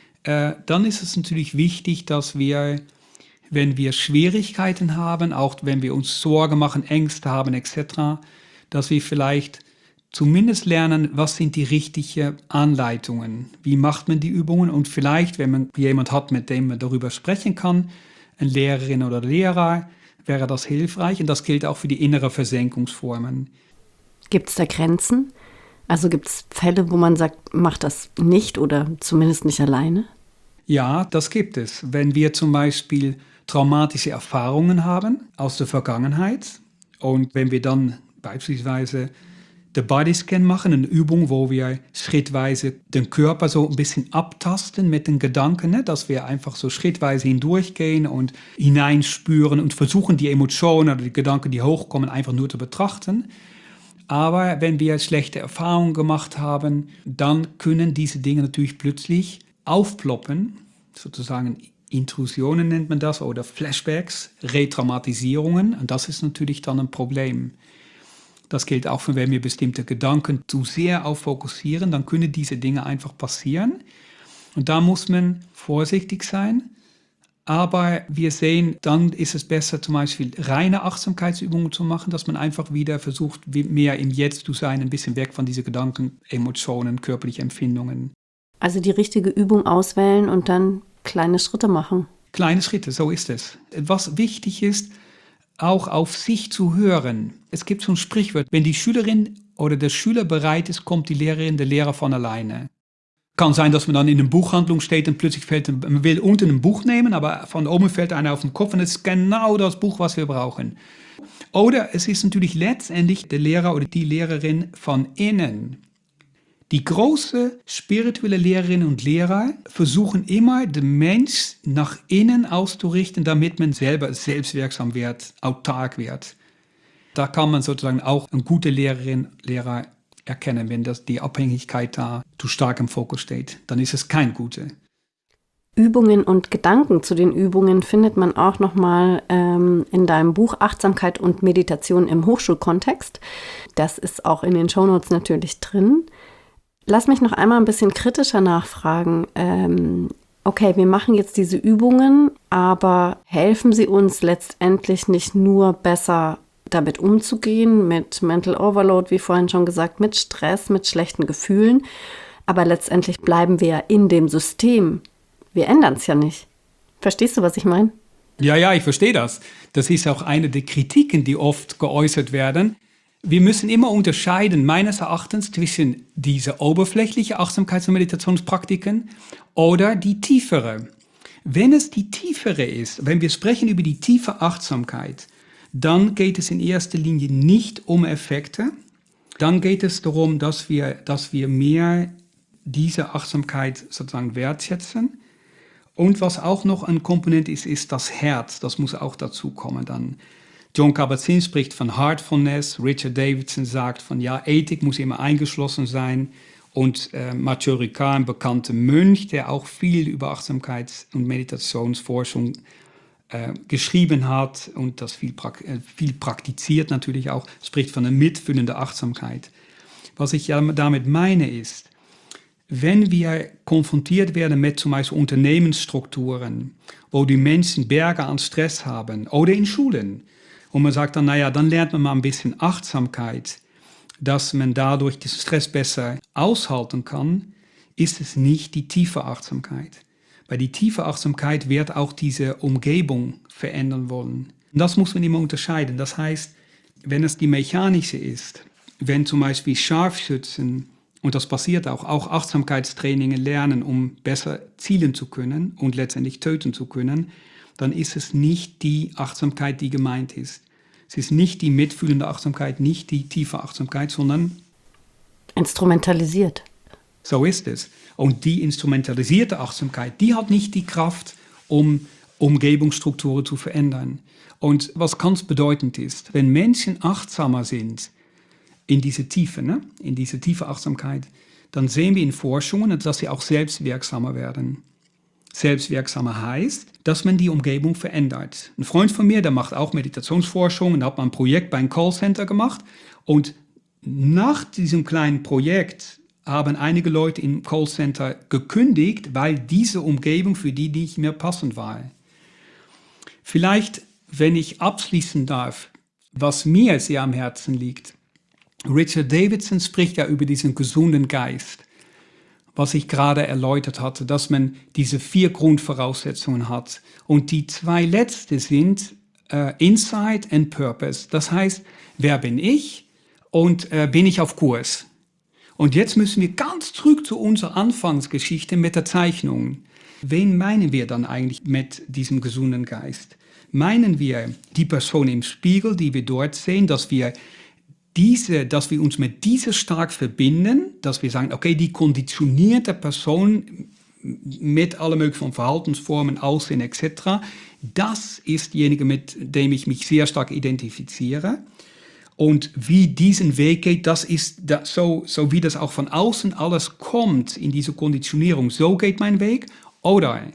dann ist es natürlich wichtig, dass wir, wenn wir Schwierigkeiten haben, auch wenn wir uns Sorgen machen, Ängste haben etc., dass wir vielleicht zumindest lernen, was sind die richtigen Anleitungen, wie macht man die Übungen und vielleicht, wenn man jemand hat, mit dem man darüber sprechen kann, eine Lehrerin oder Lehrer, wäre das hilfreich und das gilt auch für die innere Versenkungsformen. Gibt es da Grenzen? Also gibt es Fälle, wo man sagt, mach das nicht oder zumindest nicht alleine? Ja, das gibt es. Wenn wir zum Beispiel traumatische Erfahrungen haben aus der Vergangenheit und wenn wir dann beispielsweise den Bodyscan machen, eine Übung, wo wir schrittweise den Körper so ein bisschen abtasten mit den Gedanken, ne? Dass wir einfach so schrittweise hindurchgehen und hineinspüren und versuchen, die Emotionen oder die Gedanken, die hochkommen, einfach nur zu betrachten. Aber wenn wir schlechte Erfahrungen gemacht haben, dann können diese Dinge natürlich plötzlich aufploppen, sozusagen Intrusionen nennt man das, oder Flashbacks, Retraumatisierungen. Und das ist natürlich dann ein Problem. Das gilt auch, wenn wir bestimmte Gedanken zu sehr auf fokussieren, dann können diese Dinge einfach passieren. Und da muss man vorsichtig sein. Aber wir sehen, dann ist es besser, zum Beispiel reine Achtsamkeitsübungen zu machen, dass man einfach wieder versucht, mehr im Jetzt zu sein, ein bisschen weg von diesen Gedanken, Emotionen, körperliche Empfindungen. Also die richtige Übung auswählen und dann kleine Schritte machen. Kleine Schritte, so ist es. Was wichtig ist, auch auf sich zu hören. Es gibt so ein Sprichwort, wenn die Schülerin oder der Schüler bereit ist, kommt die Lehrerin, der Lehrer von alleine. Kann sein, dass man dann in einer Buchhandlung steht und plötzlich man will unten ein Buch nehmen, aber von oben fällt einer auf den Kopf und es ist genau das Buch, was wir brauchen. Oder es ist natürlich letztendlich der Lehrer oder die Lehrerin von innen. Die große spirituelle Lehrerinnen und Lehrer versuchen immer, den Mensch nach innen auszurichten, damit man selber selbstwirksam wird, autark wird. Da kann man sozusagen auch eine gute Lehrerin, Lehrer erkennen, wenn die Abhängigkeit da zu stark im Fokus steht. Dann ist es kein gute. Übungen und Gedanken zu den Übungen findet man auch nochmal in deinem Buch Achtsamkeit und Meditation im Hochschulkontext. Das ist auch in den Shownotes natürlich drin. Lass mich noch einmal ein bisschen kritischer nachfragen. Okay, wir machen jetzt diese Übungen, aber helfen sie uns letztendlich nicht nur besser damit umzugehen, mit Mental Overload, wie vorhin schon gesagt, mit Stress, mit schlechten Gefühlen, aber letztendlich bleiben wir ja in dem System. Wir ändern es ja nicht. Verstehst du, was ich meine? Ja, ich verstehe das. Das ist auch eine der Kritiken, die oft geäußert werden. Wir müssen immer unterscheiden, meines Erachtens, zwischen diese oberflächliche Achtsamkeits- und Meditationspraktiken oder die tiefere. Wenn es die tiefere ist, wenn wir sprechen über die tiefe Achtsamkeit, dann geht es in erster Linie nicht um Effekte. Dann geht es darum, dass wir mehr diese Achtsamkeit sozusagen wertschätzen. Und was auch noch ein Komponent ist, ist das Herz. Das muss auch dazu kommen dann. Jon Kabat-Zinn spricht von Heartfulness. Richard Davidson sagt von, ja, Ethik muss immer eingeschlossen sein. Und Matthieu Ricard, ein bekannter Mönch, der auch viel über Achtsamkeits- und Meditationsforschung geschrieben hat und das viel praktiziert natürlich auch, spricht von einer mitfühlenden Achtsamkeit. Was ich ja damit meine ist, wenn wir konfrontiert werden mit zum Beispiel Unternehmensstrukturen, wo die Menschen Berge an Stress haben oder in Schulen, und man sagt dann, naja, dann lernt man mal ein bisschen Achtsamkeit, dass man dadurch den Stress besser aushalten kann, ist es nicht die tiefe Achtsamkeit. Weil die tiefe Achtsamkeit wird auch diese Umgebung verändern wollen. Und das muss man immer unterscheiden. Das heißt, wenn es die mechanische ist, wenn zum Beispiel Scharfschützen, und das passiert auch Achtsamkeitstrainingen lernen, um besser zielen zu können und letztendlich töten zu können, dann ist es nicht die Achtsamkeit, die gemeint ist. Es ist nicht die mitfühlende Achtsamkeit, nicht die tiefe Achtsamkeit, sondern instrumentalisiert. So ist es. Und die instrumentalisierte Achtsamkeit, die hat nicht die Kraft, um Umgebungsstrukturen zu verändern. Und was ganz bedeutend ist, wenn Menschen achtsamer sind in diese Tiefe, in diese tiefe Achtsamkeit, dann sehen wir in Forschungen, dass sie auch selbstwirksamer werden. Selbstwirksamer heißt, dass man die Umgebung verändert. Ein Freund von mir, der macht auch Meditationsforschung und hat mal ein Projekt bei einem Callcenter gemacht. Und nach diesem kleinen Projekt haben einige Leute im Callcenter gekündigt, weil diese Umgebung für die nicht mehr passend war. Vielleicht, wenn ich abschließen darf, was mir sehr am Herzen liegt. Richard Davidson spricht ja über diesen gesunden Geist, was ich gerade erläutert hatte, dass man diese 4 Grundvoraussetzungen hat. Und die 2 letzte sind Insight and Purpose. Das heißt, wer bin ich und bin ich auf Kurs? Und jetzt müssen wir ganz zurück zu unserer Anfangsgeschichte mit der Zeichnung. Wen meinen wir dann eigentlich mit diesem gesunden Geist? Meinen wir die Person im Spiegel, die wir dort sehen, dass wir uns mit dieser stark verbinden, dass wir sagen, okay, die konditionierte Person mit allen möglichen Verhaltensformen, Aussehen etc., das ist diejenige, mit dem ich mich sehr stark identifiziere. Und wie diesen Weg geht, das ist so wie das auch von außen alles kommt in diese Konditionierung, so geht mein Weg. Oder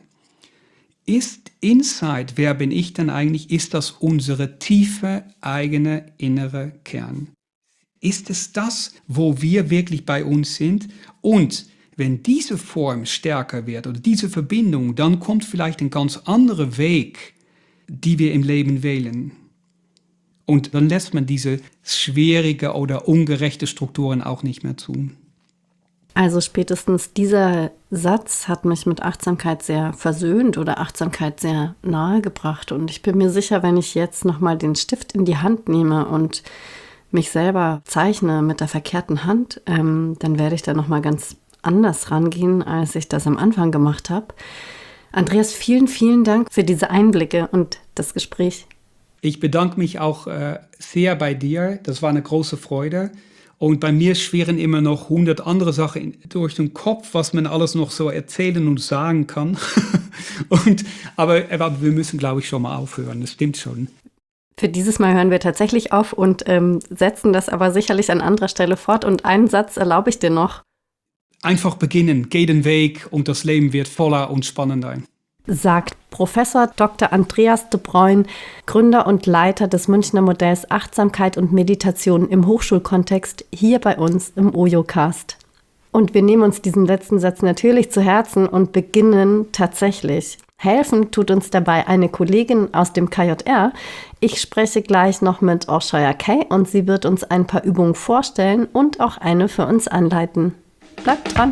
ist Insight, wer bin ich denn eigentlich, ist das unsere tiefe eigene innere Kern? Ist es das, wo wir wirklich bei uns sind? Und wenn diese Form stärker wird oder diese Verbindung, dann kommt vielleicht ein ganz anderer Weg, die wir im Leben wählen. Und dann lässt man diese schwierige oder ungerechte Strukturen auch nicht mehr zu. Also spätestens dieser Satz hat mich mit Achtsamkeit sehr versöhnt oder Achtsamkeit sehr nahe gebracht. Und ich bin mir sicher, wenn ich jetzt nochmal den Stift in die Hand nehme und mich selber zeichne mit der verkehrten Hand, dann werde ich da nochmal ganz anders rangehen, als ich das am Anfang gemacht habe. Andreas, vielen, vielen Dank für diese Einblicke und das Gespräch. Ich bedanke mich auch sehr bei dir. Das war eine große Freude. Und bei mir schwirren immer noch 100 andere Sachen durch den Kopf, was man alles noch so erzählen und sagen kann. Aber wir müssen, glaube ich, schon mal aufhören. Das stimmt schon. Für dieses Mal hören wir tatsächlich auf und setzen das aber sicherlich an anderer Stelle fort. Und einen Satz erlaube ich dir noch. Einfach beginnen, geh den Weg und das Leben wird voller und spannender. Sagt Professor Dr. Andreas de Bruyn, Gründer und Leiter des Münchner Modells Achtsamkeit und Meditation im Hochschulkontext, hier bei uns im OYOcast. Und wir nehmen uns diesen letzten Satz natürlich zu Herzen und beginnen tatsächlich. Helfen tut uns dabei eine Kollegin aus dem KJR. Ich spreche gleich noch mit Orshoya Kay und sie wird uns ein paar Übungen vorstellen und auch eine für uns anleiten. Bleibt dran!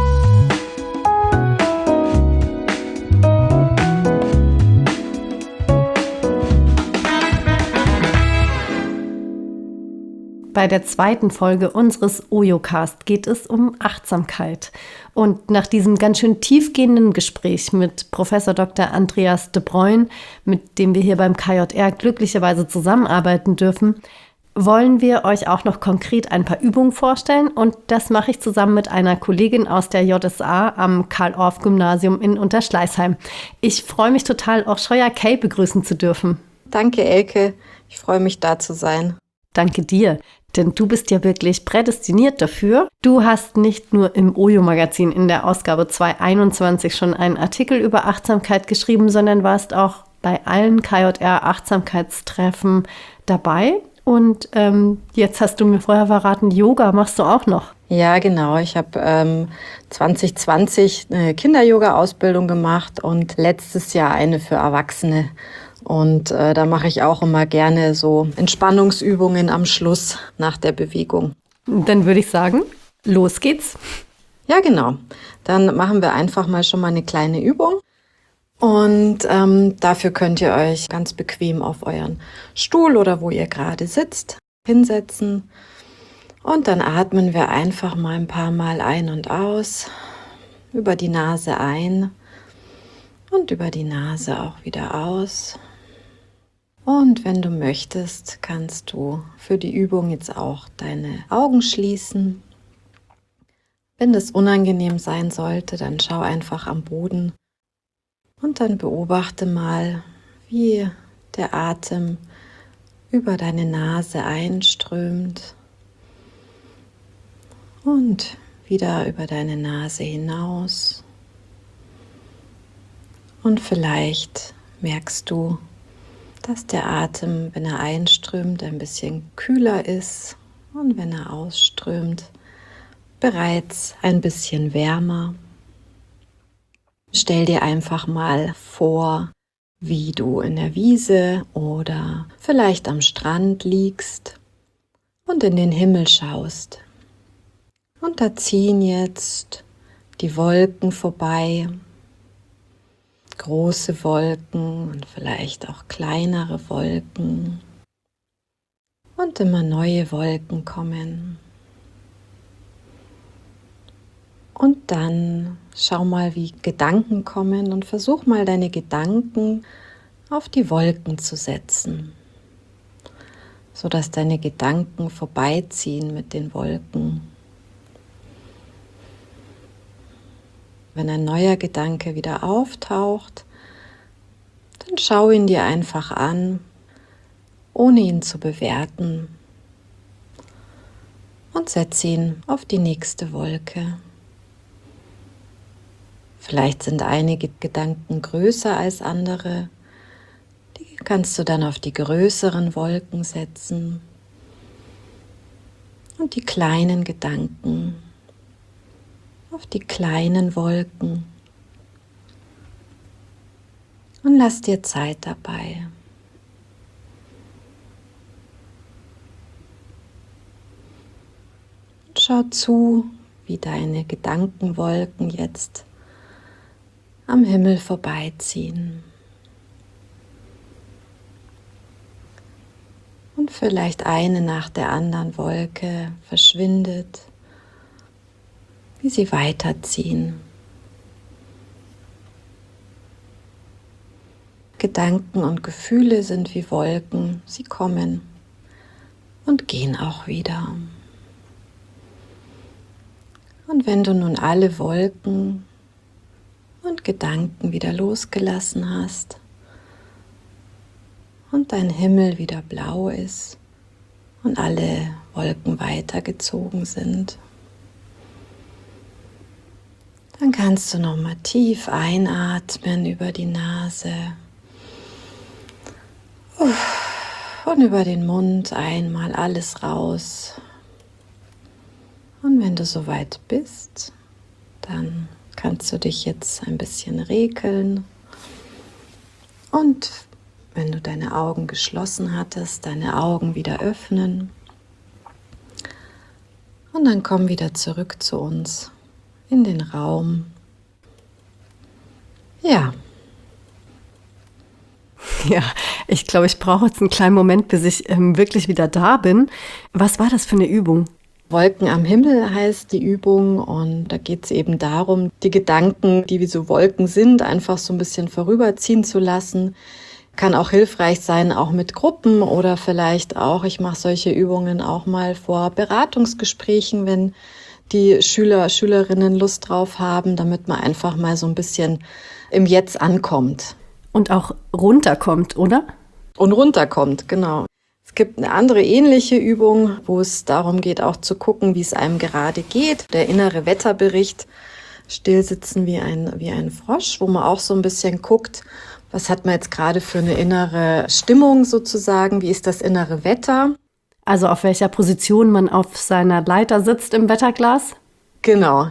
Bei der zweiten Folge unseres OYOcast geht es um Achtsamkeit. Und nach diesem ganz schön tiefgehenden Gespräch mit Professor Dr. Andreas de Bruyn, mit dem wir hier beim KJR glücklicherweise zusammenarbeiten dürfen, wollen wir euch auch noch konkret ein paar Übungen vorstellen. Und das mache ich zusammen mit einer Kollegin aus der JSA am Karl-Orff-Gymnasium in Unterschleißheim. Ich freue mich total, auch Orshoya Kay begrüßen zu dürfen. Danke, Elke. Ich freue mich, da zu sein. Danke dir. Denn du bist ja wirklich prädestiniert dafür. Du hast nicht nur im OYO-Magazin in der Ausgabe 2021 schon einen Artikel über Achtsamkeit geschrieben, sondern warst auch bei allen KJR-Achtsamkeitstreffen dabei. Und jetzt hast du mir vorher verraten, Yoga machst du auch noch. Ja, genau. Ich habe 2020 eine Kinder-Yoga-Ausbildung gemacht und letztes Jahr eine für Erwachsene. Und da mache ich auch immer gerne so Entspannungsübungen am Schluss nach der Bewegung. Dann würde ich sagen, los geht's. Ja, genau. Dann machen wir einfach mal schon mal eine kleine Übung. Und dafür könnt ihr euch ganz bequem auf euren Stuhl oder wo ihr gerade sitzt hinsetzen. Und dann atmen wir einfach mal ein paar Mal ein und aus. Über die Nase ein und über die Nase auch wieder aus. Und wenn du möchtest, kannst du für die Übung jetzt auch deine Augen schließen. Wenn das unangenehm sein sollte, dann schau einfach am Boden und dann beobachte mal, wie der Atem über deine Nase einströmt und wieder über deine Nase hinaus. Und vielleicht merkst du, dass der Atem, wenn er einströmt, ein bisschen kühler ist und wenn er ausströmt, bereits ein bisschen wärmer. Stell dir einfach mal vor, wie du in der Wiese oder vielleicht am Strand liegst und in den Himmel schaust. Und da ziehen jetzt die Wolken vorbei. Große Wolken und vielleicht auch kleinere Wolken und immer neue Wolken kommen. Und dann schau mal, wie Gedanken kommen und versuch mal deine Gedanken auf die Wolken zu setzen, sodass deine Gedanken vorbeiziehen mit den Wolken. Wenn ein neuer Gedanke wieder auftaucht, dann schau ihn dir einfach an, ohne ihn zu bewerten, und setz ihn auf die nächste Wolke. Vielleicht sind einige Gedanken größer als andere, die kannst du dann auf die größeren Wolken setzen, und die kleinen Gedanken auf die kleinen Wolken, und lass dir Zeit dabei. Schau zu, wie deine Gedankenwolken jetzt am Himmel vorbeiziehen. Und vielleicht eine nach der anderen Wolke verschwindet, wie sie weiterziehen. Gedanken und Gefühle sind wie Wolken, sie kommen und gehen auch wieder. Und wenn du nun alle Wolken und Gedanken wieder losgelassen hast und dein Himmel wieder blau ist und alle Wolken weitergezogen sind. Dann kannst du nochmal tief einatmen über die Nase und über den Mund einmal alles raus. Und wenn du soweit bist, dann kannst du dich jetzt ein bisschen rekeln und wenn du deine Augen geschlossen hattest, deine Augen wieder öffnen und dann komm wieder zurück zu uns in den Raum. Ja. Ja, ich glaube, ich brauche jetzt einen kleinen Moment, bis ich wirklich wieder da bin. Was war das für eine Übung? Wolken am Himmel heißt die Übung und da geht es eben darum, die Gedanken, die wie so Wolken sind, einfach so ein bisschen vorüberziehen zu lassen. Kann auch hilfreich sein, auch mit Gruppen oder vielleicht auch, ich mache solche Übungen auch mal vor Beratungsgesprächen, wenn die Schülerinnen Lust drauf haben, damit man einfach mal so ein bisschen im Jetzt ankommt. Und auch runterkommt, oder? Und runterkommt, genau. Es gibt eine andere ähnliche Übung, wo es darum geht, auch zu gucken, wie es einem gerade geht. Der innere Wetterbericht, stillsitzen wie ein Frosch, wo man auch so ein bisschen guckt, was hat man jetzt gerade für eine innere Stimmung sozusagen, wie ist das innere Wetter? Also auf welcher Position man auf seiner Leiter sitzt im Wetterglas? Genau.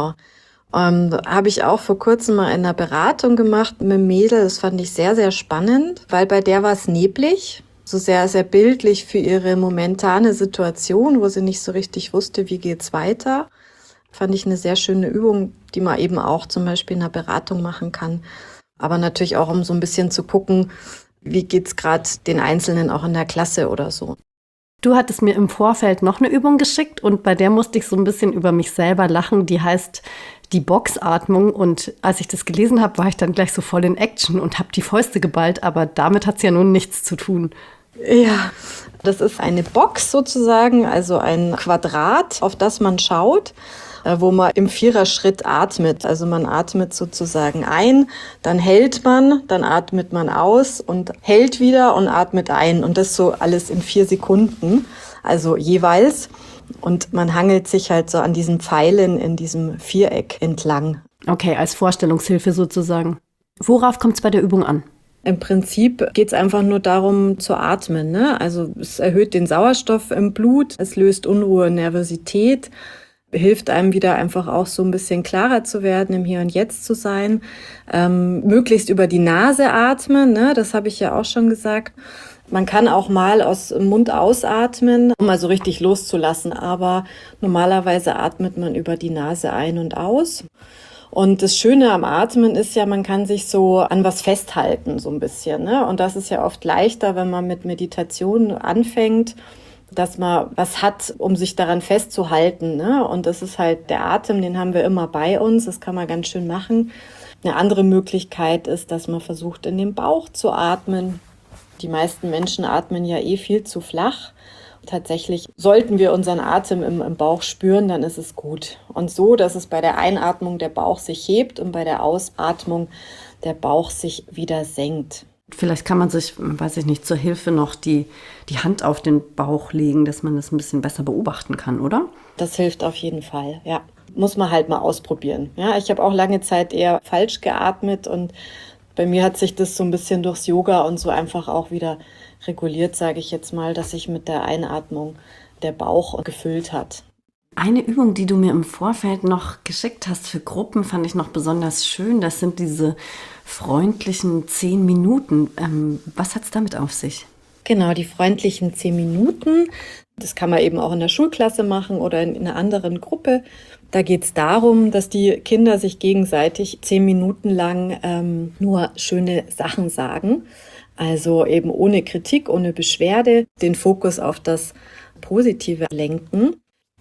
Habe ich auch vor kurzem mal in einer Beratung gemacht mit einem Mädel. Das fand ich sehr, sehr spannend, weil bei der war es neblig. So sehr, sehr bildlich für ihre momentane Situation, wo sie nicht so richtig wusste, wie geht's weiter. Fand ich eine sehr schöne Übung, die man eben auch zum Beispiel in einer Beratung machen kann. Aber natürlich auch, um so ein bisschen zu gucken, wie geht's gerade den Einzelnen auch in der Klasse oder so. Du hattest mir im Vorfeld noch eine Übung geschickt und bei der musste ich so ein bisschen über mich selber lachen. Die heißt die Boxatmung und als ich das gelesen habe, war ich dann gleich so voll in Action und habe die Fäuste geballt, aber damit hat es ja nun nichts zu tun. Ja, das ist eine Box sozusagen, also ein Quadrat, auf das man schaut, wo man im Viererschritt atmet. Also man atmet sozusagen ein, dann hält man, dann atmet man aus und hält wieder und atmet ein. Und das so alles in 4 Sekunden, also jeweils. Und man hangelt sich halt so an diesen Pfeilen in diesem Viereck entlang. Okay, als Vorstellungshilfe sozusagen. Worauf kommt es bei der Übung an? Im Prinzip geht es einfach nur darum zu atmen, ne? Also es erhöht den Sauerstoff im Blut, es löst Unruhe, Nervosität, hilft einem wieder einfach auch so ein bisschen klarer zu werden, im Hier und Jetzt zu sein. Möglichst über die Nase atmen, ne? Das habe ich ja auch schon gesagt. Man kann auch mal aus dem Mund ausatmen, um mal so richtig loszulassen, aber normalerweise atmet man über die Nase ein und aus. Und das Schöne am Atmen ist ja, man kann sich so an was festhalten, so ein bisschen, ne? Und das ist ja oft leichter, wenn man mit Meditation anfängt, dass man was hat, um sich daran festzuhalten, ne? Und das ist halt der Atem, den haben wir immer bei uns, das kann man ganz schön machen. Eine andere Möglichkeit ist, dass man versucht, in den Bauch zu atmen. Die meisten Menschen atmen ja viel zu flach. Tatsächlich sollten wir unseren Atem im Bauch spüren, dann ist es gut. Und so, dass es bei der Einatmung der Bauch sich hebt und bei der Ausatmung der Bauch sich wieder senkt. Vielleicht kann man sich, weiß ich nicht, zur Hilfe noch die Hand auf den Bauch legen, dass man das ein bisschen besser beobachten kann, oder? Das hilft auf jeden Fall, ja. Muss man halt mal ausprobieren. Ja, ich habe auch lange Zeit eher falsch geatmet und bei mir hat sich das so ein bisschen durchs Yoga und so einfach auch wieder reguliert, sage ich jetzt mal, dass sich mit der Einatmung der Bauch gefüllt hat. Eine Übung, die du mir im Vorfeld noch geschickt hast für Gruppen, fand ich noch besonders schön. Das sind diese freundlichen 10 Minuten. Was hat es damit auf sich? Genau, die freundlichen 10 Minuten. Das kann man eben auch in der Schulklasse machen oder in einer anderen Gruppe. Da geht es darum, dass die Kinder sich gegenseitig 10 Minuten lang nur schöne Sachen sagen. Also eben ohne Kritik, ohne Beschwerde, den Fokus auf das Positive lenken.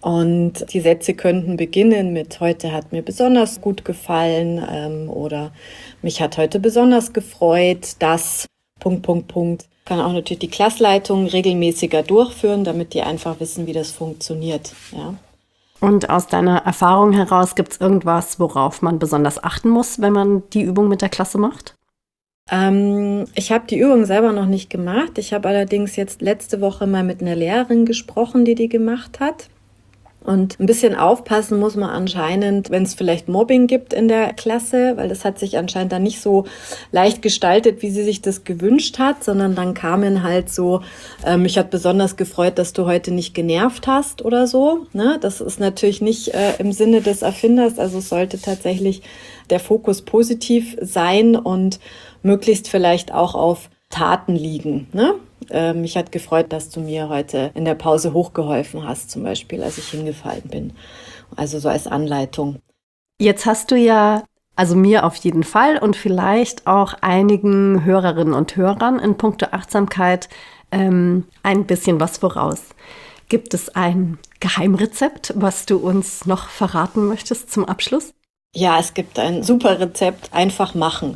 Und die Sätze könnten beginnen mit: Heute hat mir besonders gut gefallen oder mich hat heute besonders gefreut, dass ... Kann auch natürlich die Klassleitung regelmäßiger durchführen, damit die einfach wissen, wie das funktioniert. Ja. Und aus deiner Erfahrung heraus, gibt es irgendwas, worauf man besonders achten muss, wenn man die Übung mit der Klasse macht? Ich habe die Übung selber noch nicht gemacht. Ich habe allerdings jetzt letzte Woche mal mit einer Lehrerin gesprochen, die gemacht hat. Und ein bisschen aufpassen muss man anscheinend, wenn es vielleicht Mobbing gibt in der Klasse, weil das hat sich anscheinend dann nicht so leicht gestaltet, wie sie sich das gewünscht hat, sondern dann kamen halt so, mich hat besonders gefreut, dass du heute nicht genervt hast oder so. Ne? Das ist natürlich nicht im Sinne des Erfinders, also es sollte tatsächlich der Fokus positiv sein und möglichst vielleicht auch auf Taten liegen, ne? Mich hat gefreut, dass du mir heute in der Pause hochgeholfen hast, zum Beispiel, als ich hingefallen bin. Also so als Anleitung. Jetzt hast du ja, also mir auf jeden Fall und vielleicht auch einigen Hörerinnen und Hörern in puncto Achtsamkeit ein bisschen was voraus. Gibt es ein Geheimrezept, was du uns noch verraten möchtest zum Abschluss? Ja, es gibt ein super Rezept, einfach machen.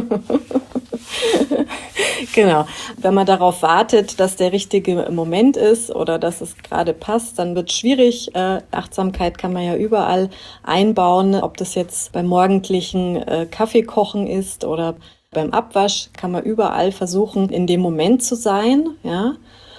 Genau. Wenn man darauf wartet, dass der richtige Moment ist oder dass es gerade passt, dann wird es schwierig. Achtsamkeit kann man ja überall einbauen, ob das jetzt beim morgendlichen Kaffeekochen ist oder beim Abwasch, kann man überall versuchen, in dem Moment zu sein, ja.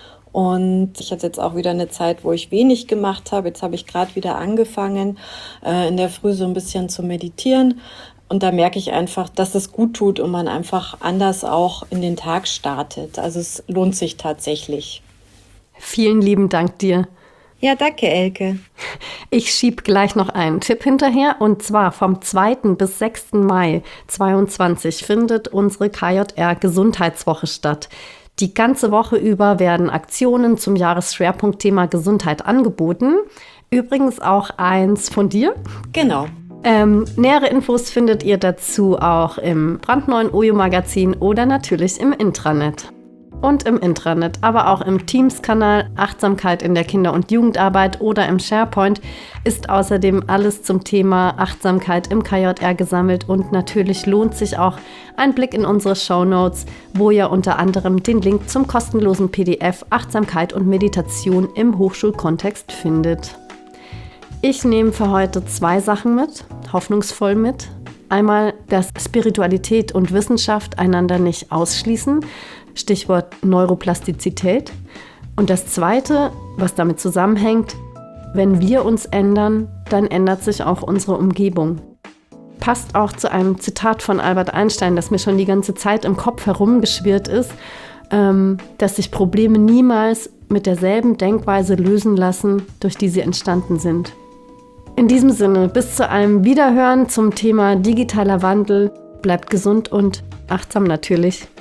Und ich hatte jetzt auch wieder eine Zeit, wo ich wenig gemacht habe. Jetzt habe ich gerade wieder angefangen, in der Früh so ein bisschen zu meditieren. Und da merke ich einfach, dass es gut tut und man einfach anders auch in den Tag startet. Also es lohnt sich tatsächlich. Vielen lieben Dank dir. Ja, danke, Elke. Ich schiebe gleich noch einen Tipp hinterher. Und zwar vom 2. bis 6. Mai 2022 findet unsere KJR Gesundheitswoche statt. Die ganze Woche über werden Aktionen zum Jahresschwerpunktthema Gesundheit angeboten. Übrigens auch eins von dir. Genau. Nähere Infos findet ihr dazu auch im brandneuen OYO-Magazin oder natürlich im Intranet. Und im Intranet, aber auch im Teams-Kanal Achtsamkeit in der Kinder- und Jugendarbeit oder im SharePoint ist außerdem alles zum Thema Achtsamkeit im KJR gesammelt und natürlich lohnt sich auch ein Blick in unsere Shownotes, wo ihr unter anderem den Link zum kostenlosen PDF Achtsamkeit und Meditation im Hochschulkontext findet. Ich nehme für heute 2 Sachen mit, hoffnungsvoll mit. Einmal, dass Spiritualität und Wissenschaft einander nicht ausschließen, Stichwort Neuroplastizität. Und das Zweite, was damit zusammenhängt, wenn wir uns ändern, dann ändert sich auch unsere Umgebung. Passt auch zu einem Zitat von Albert Einstein, das mir schon die ganze Zeit im Kopf herumgeschwirrt ist, dass sich Probleme niemals mit derselben Denkweise lösen lassen, durch die sie entstanden sind. In diesem Sinne, bis zu einem Wiederhören zum Thema digitaler Wandel. Bleibt gesund und achtsam natürlich.